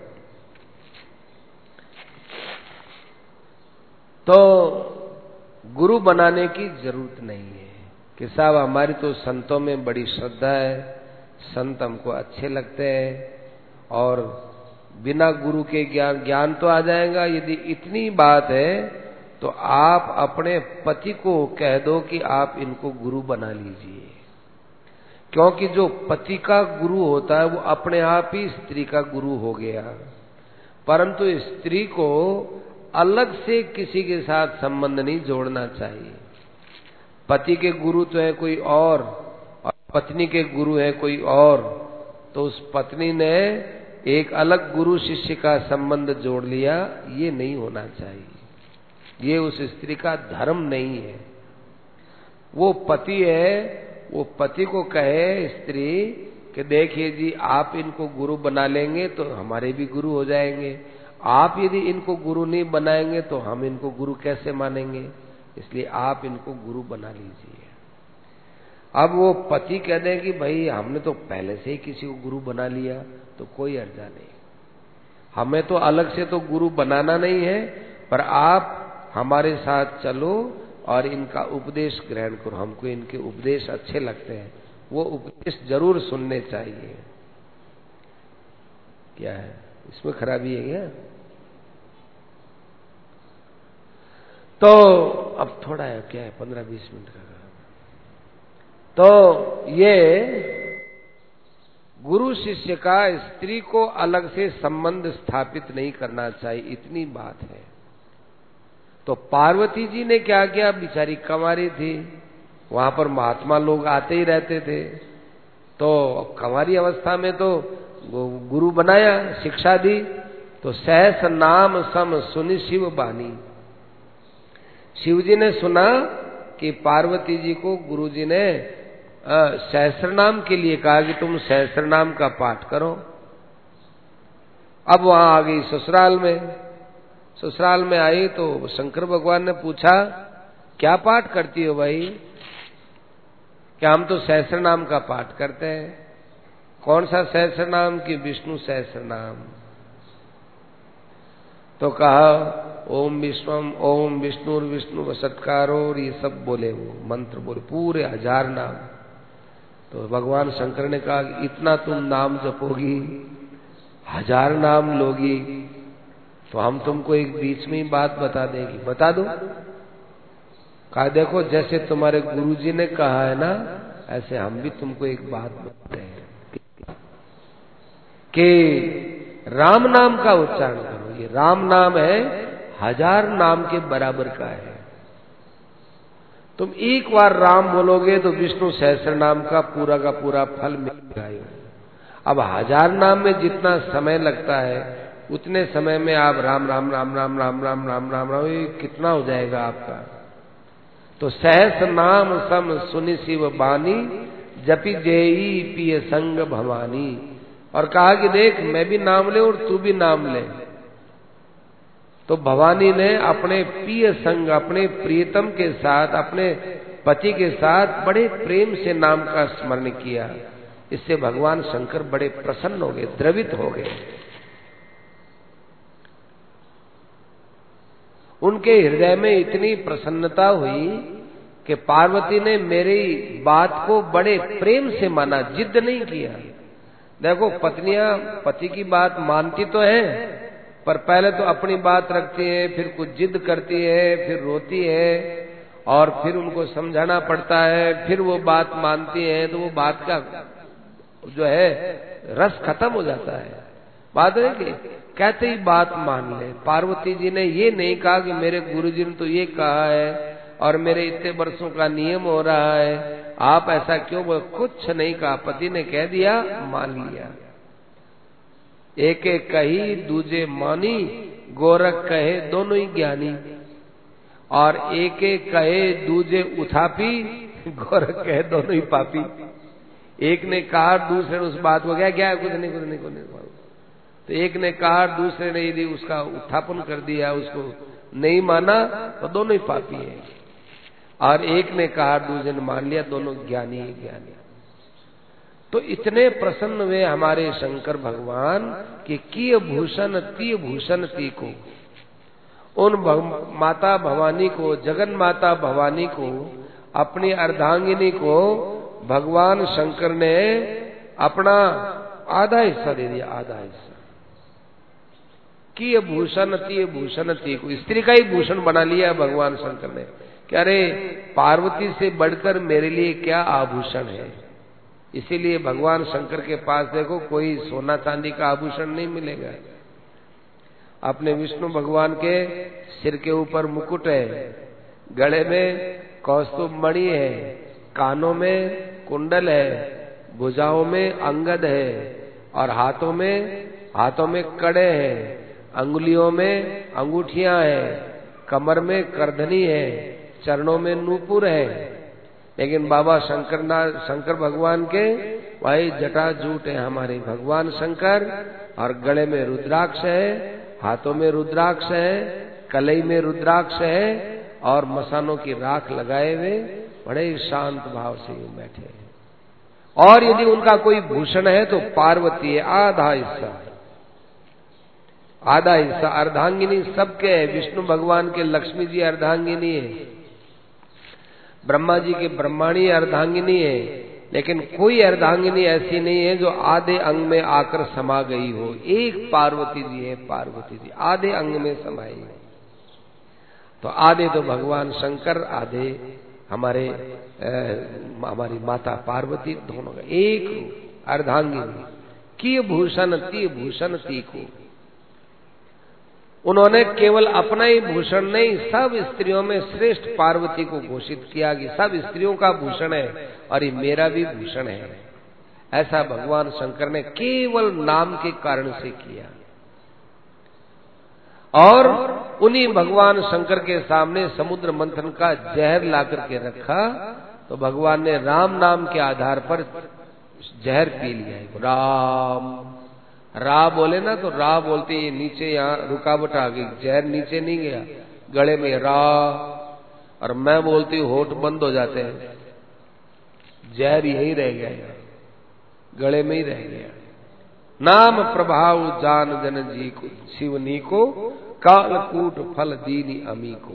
तो गुरु बनाने की जरूरत नहीं है कि साहब हमारी तो संतों में बड़ी श्रद्धा है, संत हमको अच्छे लगते हैं और बिना गुरु के ज्ञान तो आ जाएगा। यदि इतनी बात है तो आप अपने पति को कह दो कि आप इनको गुरु बना लीजिए, क्योंकि जो पति का गुरु होता है वो अपने आप ही स्त्री का गुरु हो गया। परंतु स्त्री को अलग से किसी के साथ संबंध नहीं जोड़ना चाहिए। पति के गुरु तो है कोई और पत्नी के गुरु है कोई और, तो उस पत्नी ने एक अलग गुरु शिष्य का संबंध जोड़ लिया, ये नहीं होना चाहिए। ये उस स्त्री का धर्म नहीं है। वो पति है, वो पति को कहे स्त्री कि देखिए जी, आप इनको गुरु बना लेंगे तो हमारे भी गुरु हो जाएंगे, आप यदि इनको गुरु नहीं बनाएंगे तो हम इनको गुरु कैसे मानेंगे, इसलिए आप इनको गुरु बना लीजिए। अब वो पति कह दें कि भाई हमने तो पहले से ही किसी को गुरु बना लिया, तो कोई अर्जा नहीं, हमें तो अलग से तो गुरु बनाना नहीं है, पर आप हमारे साथ चलो और इनका उपदेश ग्रहण करो। हमको इनके उपदेश अच्छे लगते हैं, वो उपदेश जरूर सुनने चाहिए। क्या है इसमें खराबी है क्या? तो अब थोड़ा है, क्या है 15-20 मिनट का। तो ये गुरु शिष्य का स्त्री को अलग से संबंध स्थापित नहीं करना चाहिए, इतनी बात है। तो पार्वती जी ने क्या किया, बेचारी कंवारी थी, वहां पर महात्मा लोग आते ही रहते थे, तो कंवारी अवस्था में तो गुरु बनाया, शिक्षा दी। तो सहस नाम सम सुनि शिव बानी, शिव जी ने सुना कि पार्वती जी को गुरु जी ने सहस्र नाम के लिए कहा कि तुम सहस्र नाम का पाठ करो। अब वहां आ गई ससुराल में, ससुराल में आई तो शंकर भगवान ने पूछा क्या पाठ करती हो भाई? क्या हम तो सहस्र नाम का पाठ करते हैं। कौन सा सहस्र नाम? कि विष्णु सहस्र नाम। तो कहा ओम विश्वम ओम विष्णुर विष्णु वसत्कारो, और ये सब बोले, वो मंत्र बोले पूरे 1000 नाम। तो भगवान शंकर ने कहा इतना तुम नाम जपोगी, 1000 नाम लोगी, तो हम तुमको एक बीच में ही बात बता देंगे। बता दो? कहा देखो जैसे तुम्हारे गुरुजी ने कहा है ना, ऐसे हम भी तुमको एक बात बताते हैं कि राम नाम का उच्चारण करो। ये राम नाम है 1000 नाम के बराबर का है। तुम एक बार राम बोलोगे तो विष्णु सहस्र नाम का पूरा फल मिलेगा। अब 1000 नाम में जितना समय लगता है उतने समय में आप राम राम राम राम राम राम राम राम राम, ये कितना हो जाएगा आपका? तो सहस नाम सम सुनि शिव बानी, जपि जेई पिय संग भवानी। और कहा कि देख मैं भी नाम ले और तू भी नाम ले। तो भवानी ने अपने प्रिय संग, अपने प्रियतम के साथ, अपने पति के साथ बड़े प्रेम से नाम का स्मरण किया। इससे भगवान शंकर बड़े प्रसन्न हो गए, द्रवित हो गए। उनके हृदय में इतनी प्रसन्नता हुई कि पार्वती ने मेरी बात को बड़े प्रेम से माना, जिद नहीं किया। देखो पत्नियां पति की बात मानती तो हैं, पर पहले तो अपनी बात रखती है, फिर कुछ जिद करती है, फिर रोती है, और फिर उनको समझाना पड़ता है, फिर वो बात मानती है, तो वो बात का जो है रस खत्म हो जाता है। बात है कि कहते ही बात मान ले। पार्वती जी ने ये नहीं कहा कि मेरे गुरुजी ने तो ये कहा है और मेरे इतने वर्षों का नियम हो रहा है, आप ऐसा क्यों बोल? कुछ नहीं कहा, पति ने कह दिया, मान लिया। एक एक कही दूजे मानी, गोरख कहे दोनों ही ज्ञानी। और एक एक कहे दूजे उथापी, गोरख कहे दोनों ही पापी। एक ने कहा दूसरे ने उस बात को क्या कुछ नहीं। तो एक ने कहा दूसरे ने यदि उसका उत्थापन कर दिया, उसको नहीं माना, तो दोनों ही पापी है। और एक ने कहा दूसरे ने मान लिया, दोनों ज्ञानी ही ज्ञानी। तो इतने प्रसन्न हुए हमारे शंकर भगवान कि किय भूषण तीय भूषण ती को, उन माता भवानी को, जगन माता भवानी को, अपनी अर्धांगिनी को भगवान शंकर ने अपना आधा हिस्सा दे दिया, आधा हिस्सा। किय भूषण ती को, स्त्री का ही भूषण बना लिया भगवान शंकर ने। क्या रे, पार्वती से बढ़कर मेरे लिए क्या आभूषण है। इसीलिए भगवान शंकर के पास देखो कोई सोना चांदी का आभूषण नहीं मिलेगा। अपने विष्णु भगवान के सिर के ऊपर मुकुट है, गले में कौस्तुभ मणि है, कानों में कुंडल है, भुजाओं में अंगद है, और हाथों में कड़े हैं, अंगुलियों में अंगूठियां हैं, कमर में करधनी है, चरणों में नूपुर है। लेकिन बाबा शंकर भगवान के भाई जटा जूट है हमारे भगवान शंकर, और गले में रुद्राक्ष है, हाथों में रुद्राक्ष है, कलई में रुद्राक्ष है, और मसानों की राख लगाए हुए बड़े शांत भाव से बैठे हैं। और यदि उनका कोई भूषण है तो पार्वती है, आधा हिस्सा अर्धांगिनी सबके है। विष्णु भगवान के लक्ष्मी जी अर्धांगिनी है, ब्रह्मा जी के ब्रह्माणी अर्धांगिनी है, लेकिन कोई अर्धांगिनी ऐसी नहीं है जो आधे अंग में आकर समा गई हो। एक पार्वती जी है, पार्वती जी आधे अंग में समाई है। तो आधे तो भगवान शंकर, आधे हमारी माता पार्वती दोनों का एक अर्धांगिनी की भूषण ती भूषण ती को। उन्होंने केवल अपना ही भूषण नहीं, सब स्त्रियों में श्रेष्ठ पार्वती को घोषित किया कि सब स्त्रियों का भूषण है और ये मेरा भी भूषण है। ऐसा भगवान शंकर ने केवल नाम के कारण से किया। और उन्हीं भगवान शंकर के सामने समुद्र मंथन का जहर ला करके रखा, तो भगवान ने राम नाम के आधार पर जहर पी लिया। राम रा बोले ना, तो रा बोलते ये नीचे यहाँ रुकावट आ गई, जहर नीचे नहीं गया, गले में रा, और मैं बोलती हूँ होठ बंद हो जाते हैं, जहर यही रह गया, गले में ही रह गया। नाम प्रभाव जान जन जी को शिवनी को कालकूट फल दीनी अमी को।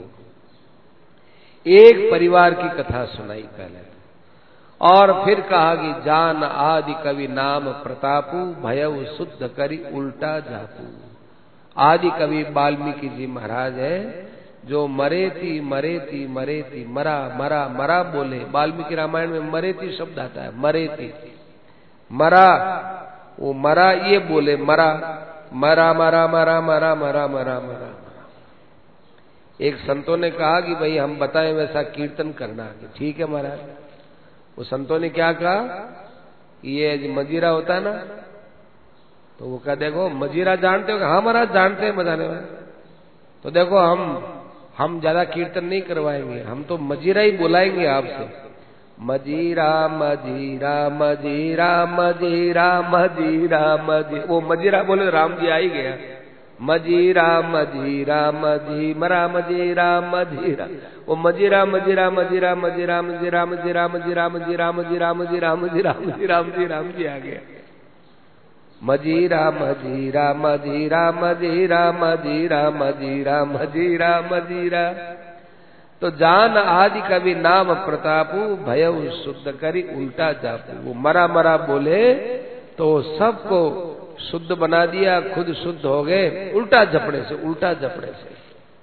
एक परिवार की कथा सुनाई पहले, और फिर कहा कि जान आदि कवि नाम प्रतापु भयउ शुद्ध करी उल्टा जापू। आदि कवि वाल्मीकि जी महाराज है, जो मरेती मरेती मरेती मरा मरा मरा बोले। वाल्मीकि रामायण में मरेती शब्द आता है, मरेती मरा, वो मरा ये बोले, मरा मरा मरा मरा मरा मरा मरा मरा। एक संतों ने कहा कि भाई हम बताएं वैसा कीर्तन करना, ठीक है महाराज। वो संतों ने क्या कहा, ये मजीरा होता है ना, तो वो कहा देखो मजीरा जानते हो? हाँ महाराज जानते हैं बजाने वाले। तो देखो हम ज्यादा कीर्तन नहीं करवाएंगे, हम तो मजीरा ही बुलाएंगे आपसे। मजीरा मजीरा मजीरा मजीरा मजीरा मजी, वो मजीरा बोले राम जी आ ही गया। मजीरा मजीरा मजी मरा मजीरा मजीरा, वो मजीरा मजीरा मजीरा मजीरा मजीरा मजीरा मजीरा मजीरा मजीरा मजीरा मजीरा मजीरा मजीरा जी आ गया। मजीरा मजीरा मजीरा मजीरा मजीरा मजीरा मजीरा मजीरा। तो जान आदि कवि नाम प्रतापु भयउ शुद्ध करी उल्टा जापू। वो मरा मरा बोले तो सबको शुद्ध बना दिया, खुद शुद्ध हो गए उल्टा झपड़े से, उल्टा झपड़े से।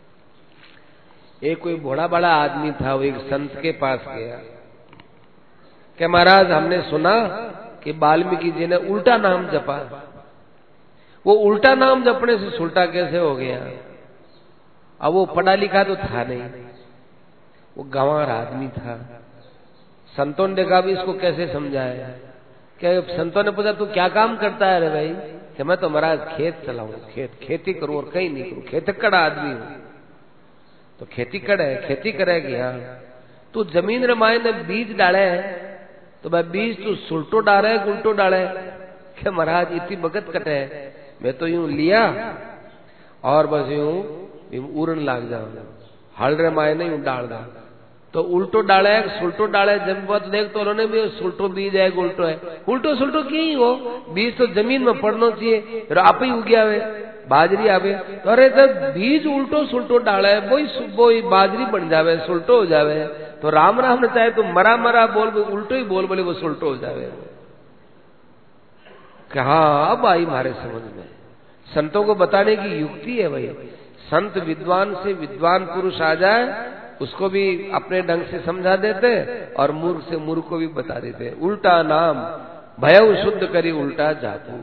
एक कोई बड़ा बड़ा आदमी था, वो एक संत के पास गया कि महाराज हमने सुना कि वाल्मीकि जी ने उल्टा नाम जपा। वो उल्टा नाम जपने से सुल्टा कैसे हो गया? अब वो पढ़ा लिखा तो था नहीं, वो गंवार आदमी था। संतों ने देखा भी इसको कैसे समझाया। क्या संतों ने पूछा तू क्या काम करता है? अरे भाई कि मैं तो महाराज खेत चलाऊं, खेती करूं और कहीं नहीं करूं, खेतकड़ आदमी हूं। तो खेती करे, खेती करेगी? हाँ। तू जमीन रे माए ने बीज डाले हैं, तो भाई बीज तू सुल्टो डाले उल्टो डाले? क्या महाराज इतनी बगत कटे है, मैं तो यूं लिया और बस यूं उड़न लाग जाऊंगा, हल रे माए ने यूं डाल दा। तो उल्टो डाले सुल्टो डाले, जब बहुत देख तो उन्होंने भी सुल्टो बीज है उल्टो है, उल्टो सुल्टो क्यों हो? बीज तो जमीन में पड़ना चाहिए, फिर आप ही उग्या हुए बाजरी आवे। तो अरे जब बीज उल्टो सुल्टो डाले वही बाजरी बन जावे, सुल्टो हो जावे। तो राम राम ने चाहे तो मरा मरा बोल, उल्टो ही बोल बोले वो सुल्टो हो जावे। हाँ अब आई हमारे समझ में। संतों को बताने की युक्ति है भाई। संत विद्वान से विद्वान पुरुष आ जाए उसको भी अपने ढंग से समझा देते, और मूर्ख से मूर्ख को भी बता देते। उल्टा नाम भयउ शुद्ध करी उल्टा जापू।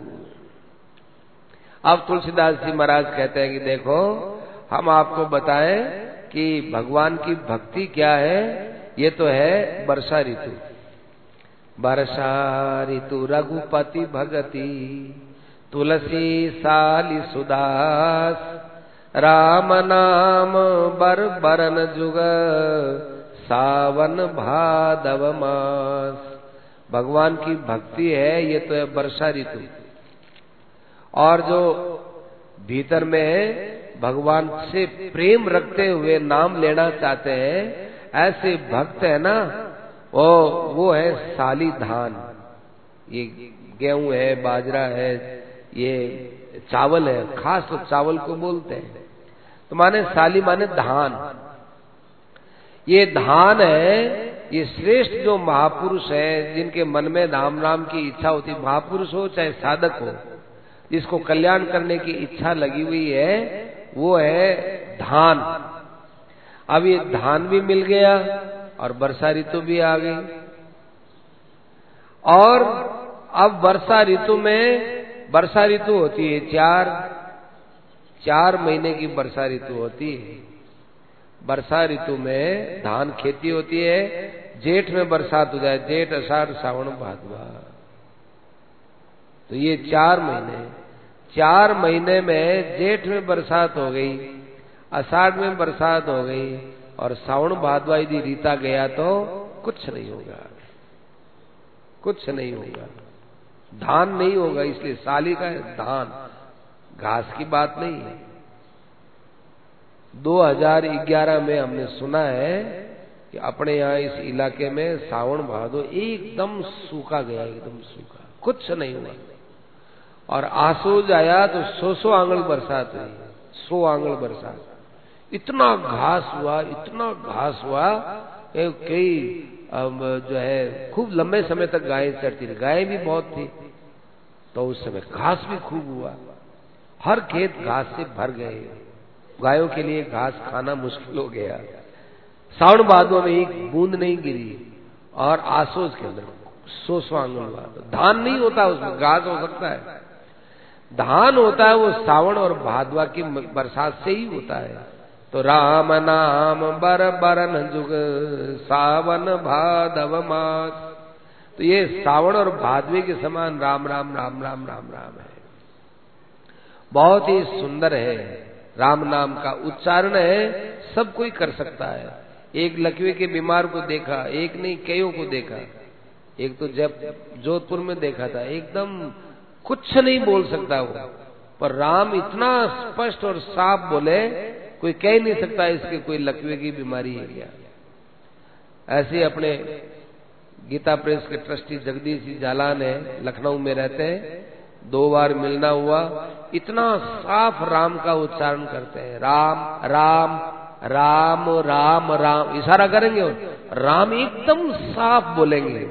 अब तुलसीदास जी महाराज कहते हैं कि देखो हम आपको बताएं कि भगवान की भक्ति क्या है। ये तो है वर्षा ऋतु, वर्षा ऋतु रघुपति भगति तुलसी साली सुदास, राम नाम बर बरन जुग सावन भादव मास। भगवान की भक्ति है, ये तो है वर्षा ऋतु। और जो भीतर में भगवान से प्रेम रखते हुए नाम लेना चाहते हैं, ऐसे भक्त है ना, वो है साली धान। ये गेहूं है, बाजरा है, ये चावल है, खास तो चावल को बोलते हैं। तो माने साली माने धान। ये धान है, ये श्रेष्ठ जो महापुरुष है, जिनके मन में राम नाम की इच्छा होती, महापुरुष हो चाहे साधक हो, जिसको कल्याण करने की इच्छा लगी हुई है, वो है धान। अब ये धान भी मिल गया, और वर्षा ऋतु भी आ गई। और अब वर्षा ऋतु में, वर्षा ऋतु होती है 4 महीने की वर्षा ऋतु होती है। वर्षा ऋतु में धान खेती होती है, जेठ में बरसात हो जाए, जेठ आषाढ़ सावन भादवा, तो ये 4 महीने में जेठ में बरसात हो गई, आषाढ़ में बरसात हो गई और सावन भादवा यदि रीता गया तो कुछ नहीं होगा, कुछ नहीं होगा, धान नहीं होगा। इसलिए साली का धान, घास की बात नहीं है। 2011 में हमने सुना है कि अपने यहाँ इस इलाके में सावन भादो एकदम सूखा गया, एकदम सूखा, कुछ नहीं हुआ। और आसूज आया तो 100 आंगल बरसात हुई, 100 आंगल बरसात। इतना घास हुआ, इतना घास हुआ, कई जो है खूब लंबे समय तक गायें चरती रही, गायें भी बहुत थी, तो उस समय घास भी खूब हुआ, हर खेत घास से भर गए, गायों के लिए घास खाना मुश्किल हो गया। सावन भादों में एक बूंद नहीं गिरी और आसोज के अंदर 100 आंगन हुआ। धान नहीं होता उसमें, घास हो सकता है, धान होता है वो सावन और भादवा की बरसात से ही होता है। तो राम नाम बर बरन जुग सावन भादव मास, तो ये सावन और भादवे के समान राम राम राम राम राम राम है, बहुत ही सुंदर है। राम नाम का उच्चारण है, सब कोई कर सकता है। एक लकवे के बीमार को देखा, एक नहीं कईयों को देखा, एक तो जब जोधपुर में देखा था, एकदम कुछ नहीं बोल सकता वो, पर राम इतना स्पष्ट और साफ बोले, कोई कह नहीं सकता इसके कोई लकवे की बीमारी है क्या। ऐसे अपने गीता प्रेस के ट्रस्टी जगदीश जी जालान है, लखनऊ में रहते हैं, 2 बार मिलना हुआ, इतना साफ राम का उच्चारण करते हैं, राम राम राम राम राम, इशारा करेंगे राम एकदम साफ बोलेंगे,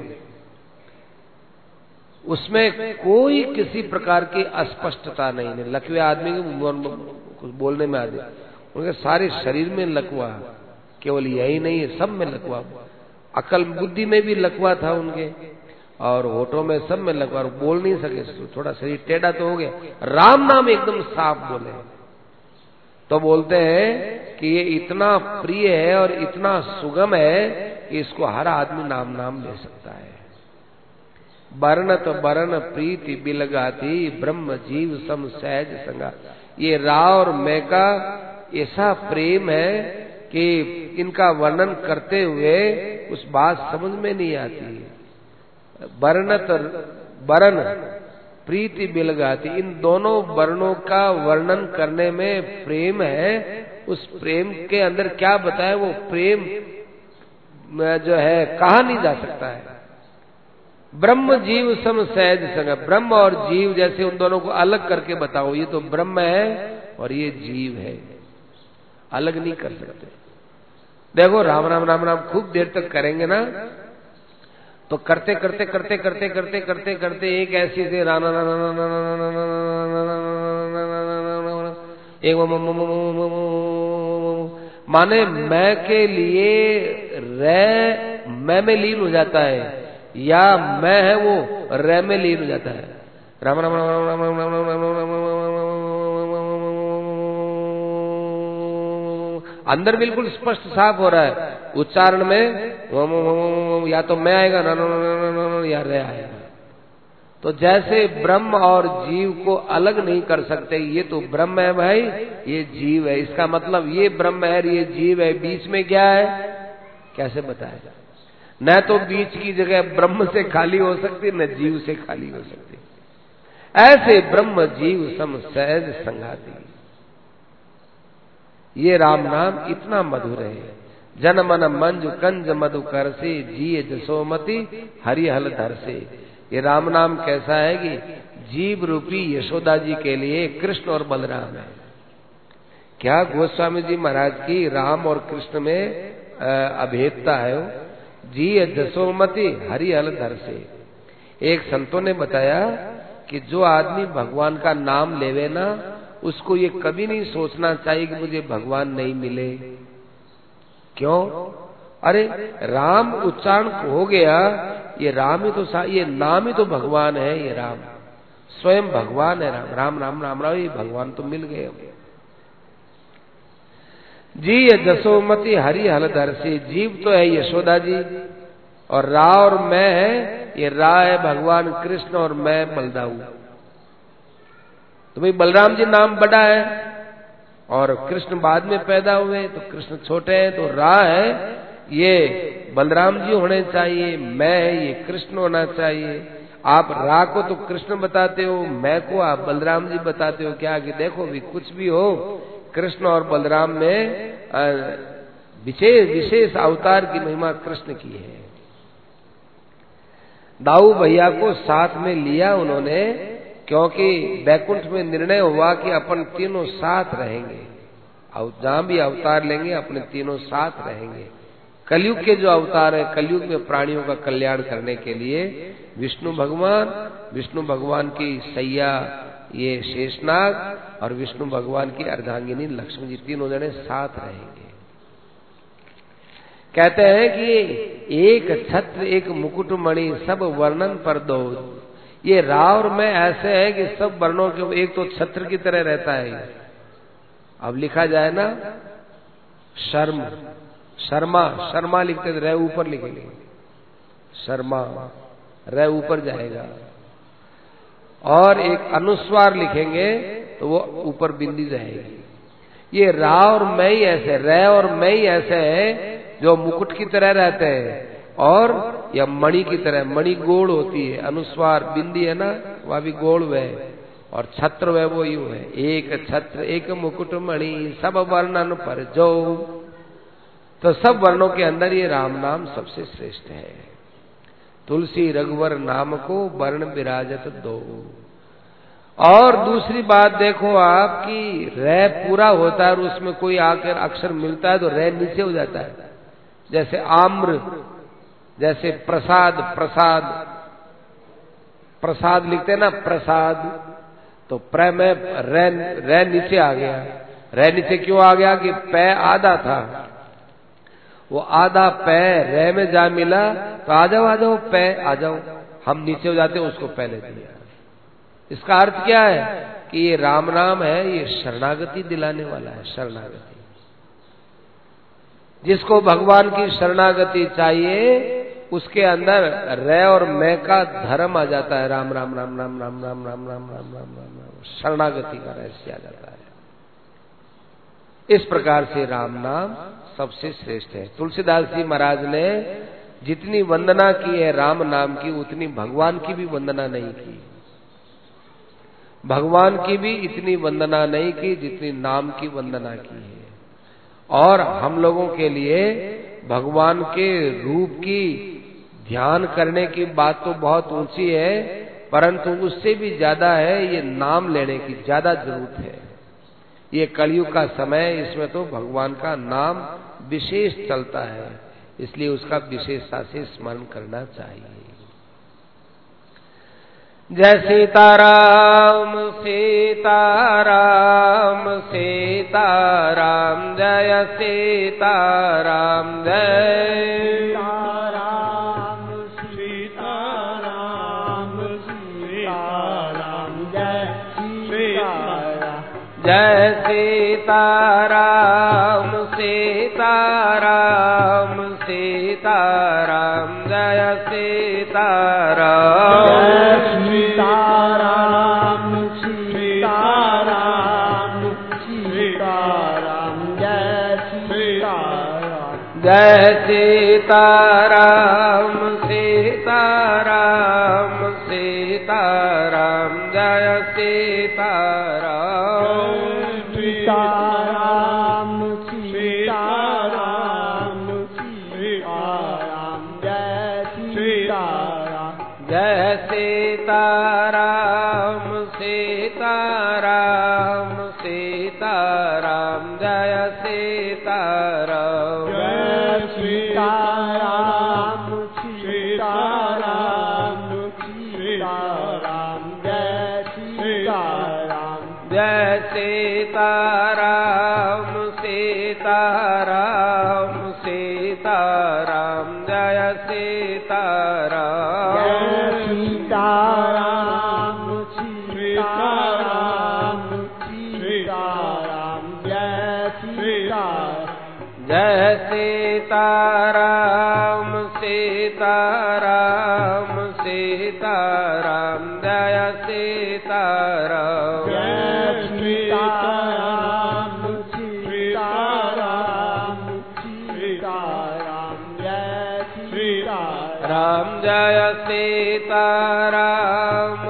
उसमें कोई किसी प्रकार की अस्पष्टता नहीं है। लकवे आदमी कुछ बोलने में आदमी, उनके सारे शरीर में लकवा, केवल यही नहीं है, सब में लकवा, अकल बुद्धि में भी लकवा था उनके, और होठों में, सब में लकवा, बोल नहीं सके, थोड़ा शरीर टेढ़ा तो हो गया। राम नाम एकदम साफ बोले तो बोलते हैं कि ये इतना प्रिय है और इतना सुगम है कि इसको हर आदमी नाम नाम ले सकता है। बरनत बरन प्रीति बिलगाती ब्रह्म जीव सम सहज संगा, ये रा और मैं का ऐसा प्रेम है कि इनका वर्णन करते हुए उस बात समझ में नहीं आती। बरनत बरन प्रीति बिलगाती, इन दोनों वर्णों का वर्णन करने में प्रेम है, उस प्रेम के अंदर क्या बताए, वो प्रेम जो है कहा नहीं जा सकता है। ब्रह्म जीव सम सहज संग, ब्रह्म और जीव जैसे उन दोनों को अलग करके बताओ, ये तो ब्रह्म है और ये जीव है, अलग नहीं कर सकते। देखो राम राम राम राम खूब देर तक करेंगे ना, तो करते करते करते करते करते करते करते एक ऐसी से राना एक माने मैं के लिए रे मैं में लीन हो जाता है, या मैं है वो रे में लीन हो जाता है। राम राम राम राम राम राम राम अंदर बिल्कुल स्पष्ट साफ हो रहा है, उच्चारण में या तो मैं आएगा या रे आएगा। तो जैसे ब्रह्म और जीव को अलग नहीं कर सकते, ये तो ब्रह्म है भाई, ये जीव है, इसका मतलब ये ब्रह्म है, ये जीव है, बीच में क्या है कैसे बताएगा। न तो बीच की जगह ब्रह्म से खाली हो सकती, न जीव से खाली हो सकती। ऐसे ब्रह्म जीव सम सहज संगाती, ये राम नाम इतना मधुर है। जन मन मंजु कंज मधु कर से जिये जसोमती हरिहल धर से, ये राम नाम कैसा है कि जीव रूपी यशोदा जी के लिए कृष्ण और बलराम है। क्या गोस्वामी जी महाराज की राम और कृष्ण में अभेदता है। जिये जसोमती हरिहल धर से, एक संतों ने बताया कि जो आदमी भगवान का नाम लेवे ना, उसको ये कभी नहीं सोचना चाहिए कि मुझे भगवान नहीं मिले। क्यों? अरे राम उच्चारण हो गया, ये राम ही तो ये नाम ही तो भगवान है, ये राम स्वयं भगवान है। राम राम राम राम राम, ये भगवान तो मिल गए जी। ये जसोमती हरि हलधरसी, जीव तो है यशोदा जी, और रा और मैं है, ये रा है भगवान कृष्ण और मैं बलदाऊ। तो भाई बलराम जी नाम बड़ा है और कृष्ण बाद में पैदा हुए, तो कृष्ण छोटे हैं, तो रा है ये बलराम जी होने चाहिए, मैं ये कृष्ण होना चाहिए। आप रा को तो कृष्ण बताते हो, मैं को आप बलराम जी बताते हो। क्या कि देखो भी कुछ भी हो, कृष्ण और बलराम में विशेष अवतार की महिमा कृष्ण की है। दाऊ भैया को साथ में लिया उन्होंने, क्योंकि बैकुंठ में निर्णय हुआ कि अपन तीनों साथ रहेंगे, और जहां भी अवतार लेंगे अपने तीनों साथ रहेंगे। कलयुग के जो अवतार है, कलयुग में प्राणियों का कल्याण करने के लिए विष्णु भगवान की सैया ये शेषनाग और विष्णु भगवान की अर्धांगिनी लक्ष्मी जी, तीनों जने साथ रहेंगे। कहते हैं कि एक छत्र एक मुकुटमणि सब वर्णन पर दो। ये रा और मैं ऐसे है कि सब वर्णों के एक तो छत्र की तरह रहता है। अब लिखा जाए ना शर्मा लिखते थे, रह ऊपर लिखेंगे, शर्मा रह ऊपर जाएगा, और एक अनुस्वार लिखेंगे तो वो ऊपर बिंदी रहेगी। ये रा और मैं ही ऐसे, रह और मैं ही ऐसे है जो मुकुट की तरह रहते हैं, और या मणि की तरह, मणि गोल होती है, अनुस्वार बिंदी है ना वह भी गोल वह, और छत्र वह वो यूं है, एक छत्र एक मुकुट मणि सब वर्णन पर जो। तो सब वर्णों के अंदर ये राम नाम सबसे श्रेष्ठ है। तुलसी रघुवर नाम को वर्ण विराजत दो। और दूसरी बात देखो आपकी, रे पूरा होता है और उसमें कोई आकर अक्षर मिलता है तो रे नीचे हो जाता है। जैसे आम्र, जैसे प्रसाद लिखते हैं ना, प्रसाद, तो प्र में रे नीचे आ गया। रे नीचे क्यों आ गया कि पै आधा था, वो आधा पै रे में जा मिला, तो आ जाओ पै आ जाओ, हम नीचे हो जाते हैं, उसको पहले दिया। इसका अर्थ क्या है कि ये राम नाम है, ये शरणागति दिलाने वाला है। शरणागति, जिसको भगवान की शरणागति चाहिए उसके अंदर रे और मैं का धर्म आ जाता है। राम राम राम राम राम राम राम राम राम राम राम, शरणागति का रहस्य आ जाता है। इस प्रकार से राम नाम सबसे श्रेष्ठ है। तुलसीदास जी महाराज ने जितनी वंदना की है राम नाम की, उतनी भगवान की भी वंदना नहीं की। भगवान की भी इतनी वंदना नहीं की जितनी नाम की वंदना की है। और हम लोगों के लिए भगवान के रूप की ध्यान करने की बात तो बहुत ऊंची है, परंतु उससे भी ज्यादा है ये नाम लेने की ज्यादा जरूरत है। ये कलयुग का समय, इसमें तो भगवान का नाम विशेष चलता है, इसलिए उसका विशेषता से स्मरण करना चाहिए। जय सीताराम सीताराम सीताराम, जय सीताराम जय सीताराम सीताराम सीताराम, जय सीताराम जय सीताराम सीताराम सीताराम, जय सीताराम सीताराम सीताराम सीताराम, जय सीताराम जय सीताराम सीताराम सीताराम, जय सीताराम सीताराम सीताराम सीताराम, जय सीताराम जय सीताराम सीताराम सीताराम, जय सीताराम जय सीताराम सीताराम सीताराम, जय सीताराम जय सीताराम सीताराम सीताराम, जय सीताराम सीताराम सीताराम जय सीताराम जय सीताराम सीताराम सीताराम जय सीताराम जय सीताराम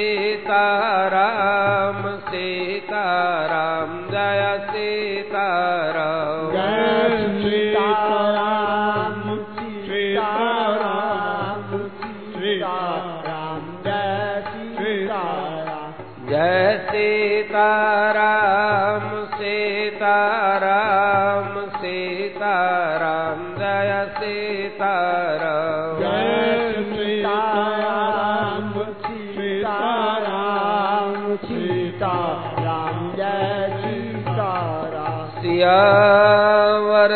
सीताराम सीताराम जय सीताराम जय सीताराम सीताराम सीताराम जय सीताराम जय सीताराम सीताराम सीताराम जय सीताराम जय सीताराम सीताराम सीताराम जय सीताराम सियावर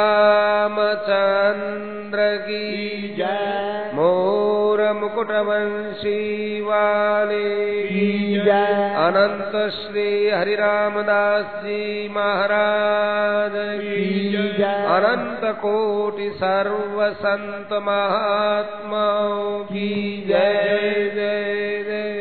रामचंद्र की जय मोर मुकुट वंशी वाले जय अनंत श्री हरि रामदास जी महाराज की जय अनंत कोटि सर्व संत महात्माओं की जय जय जय।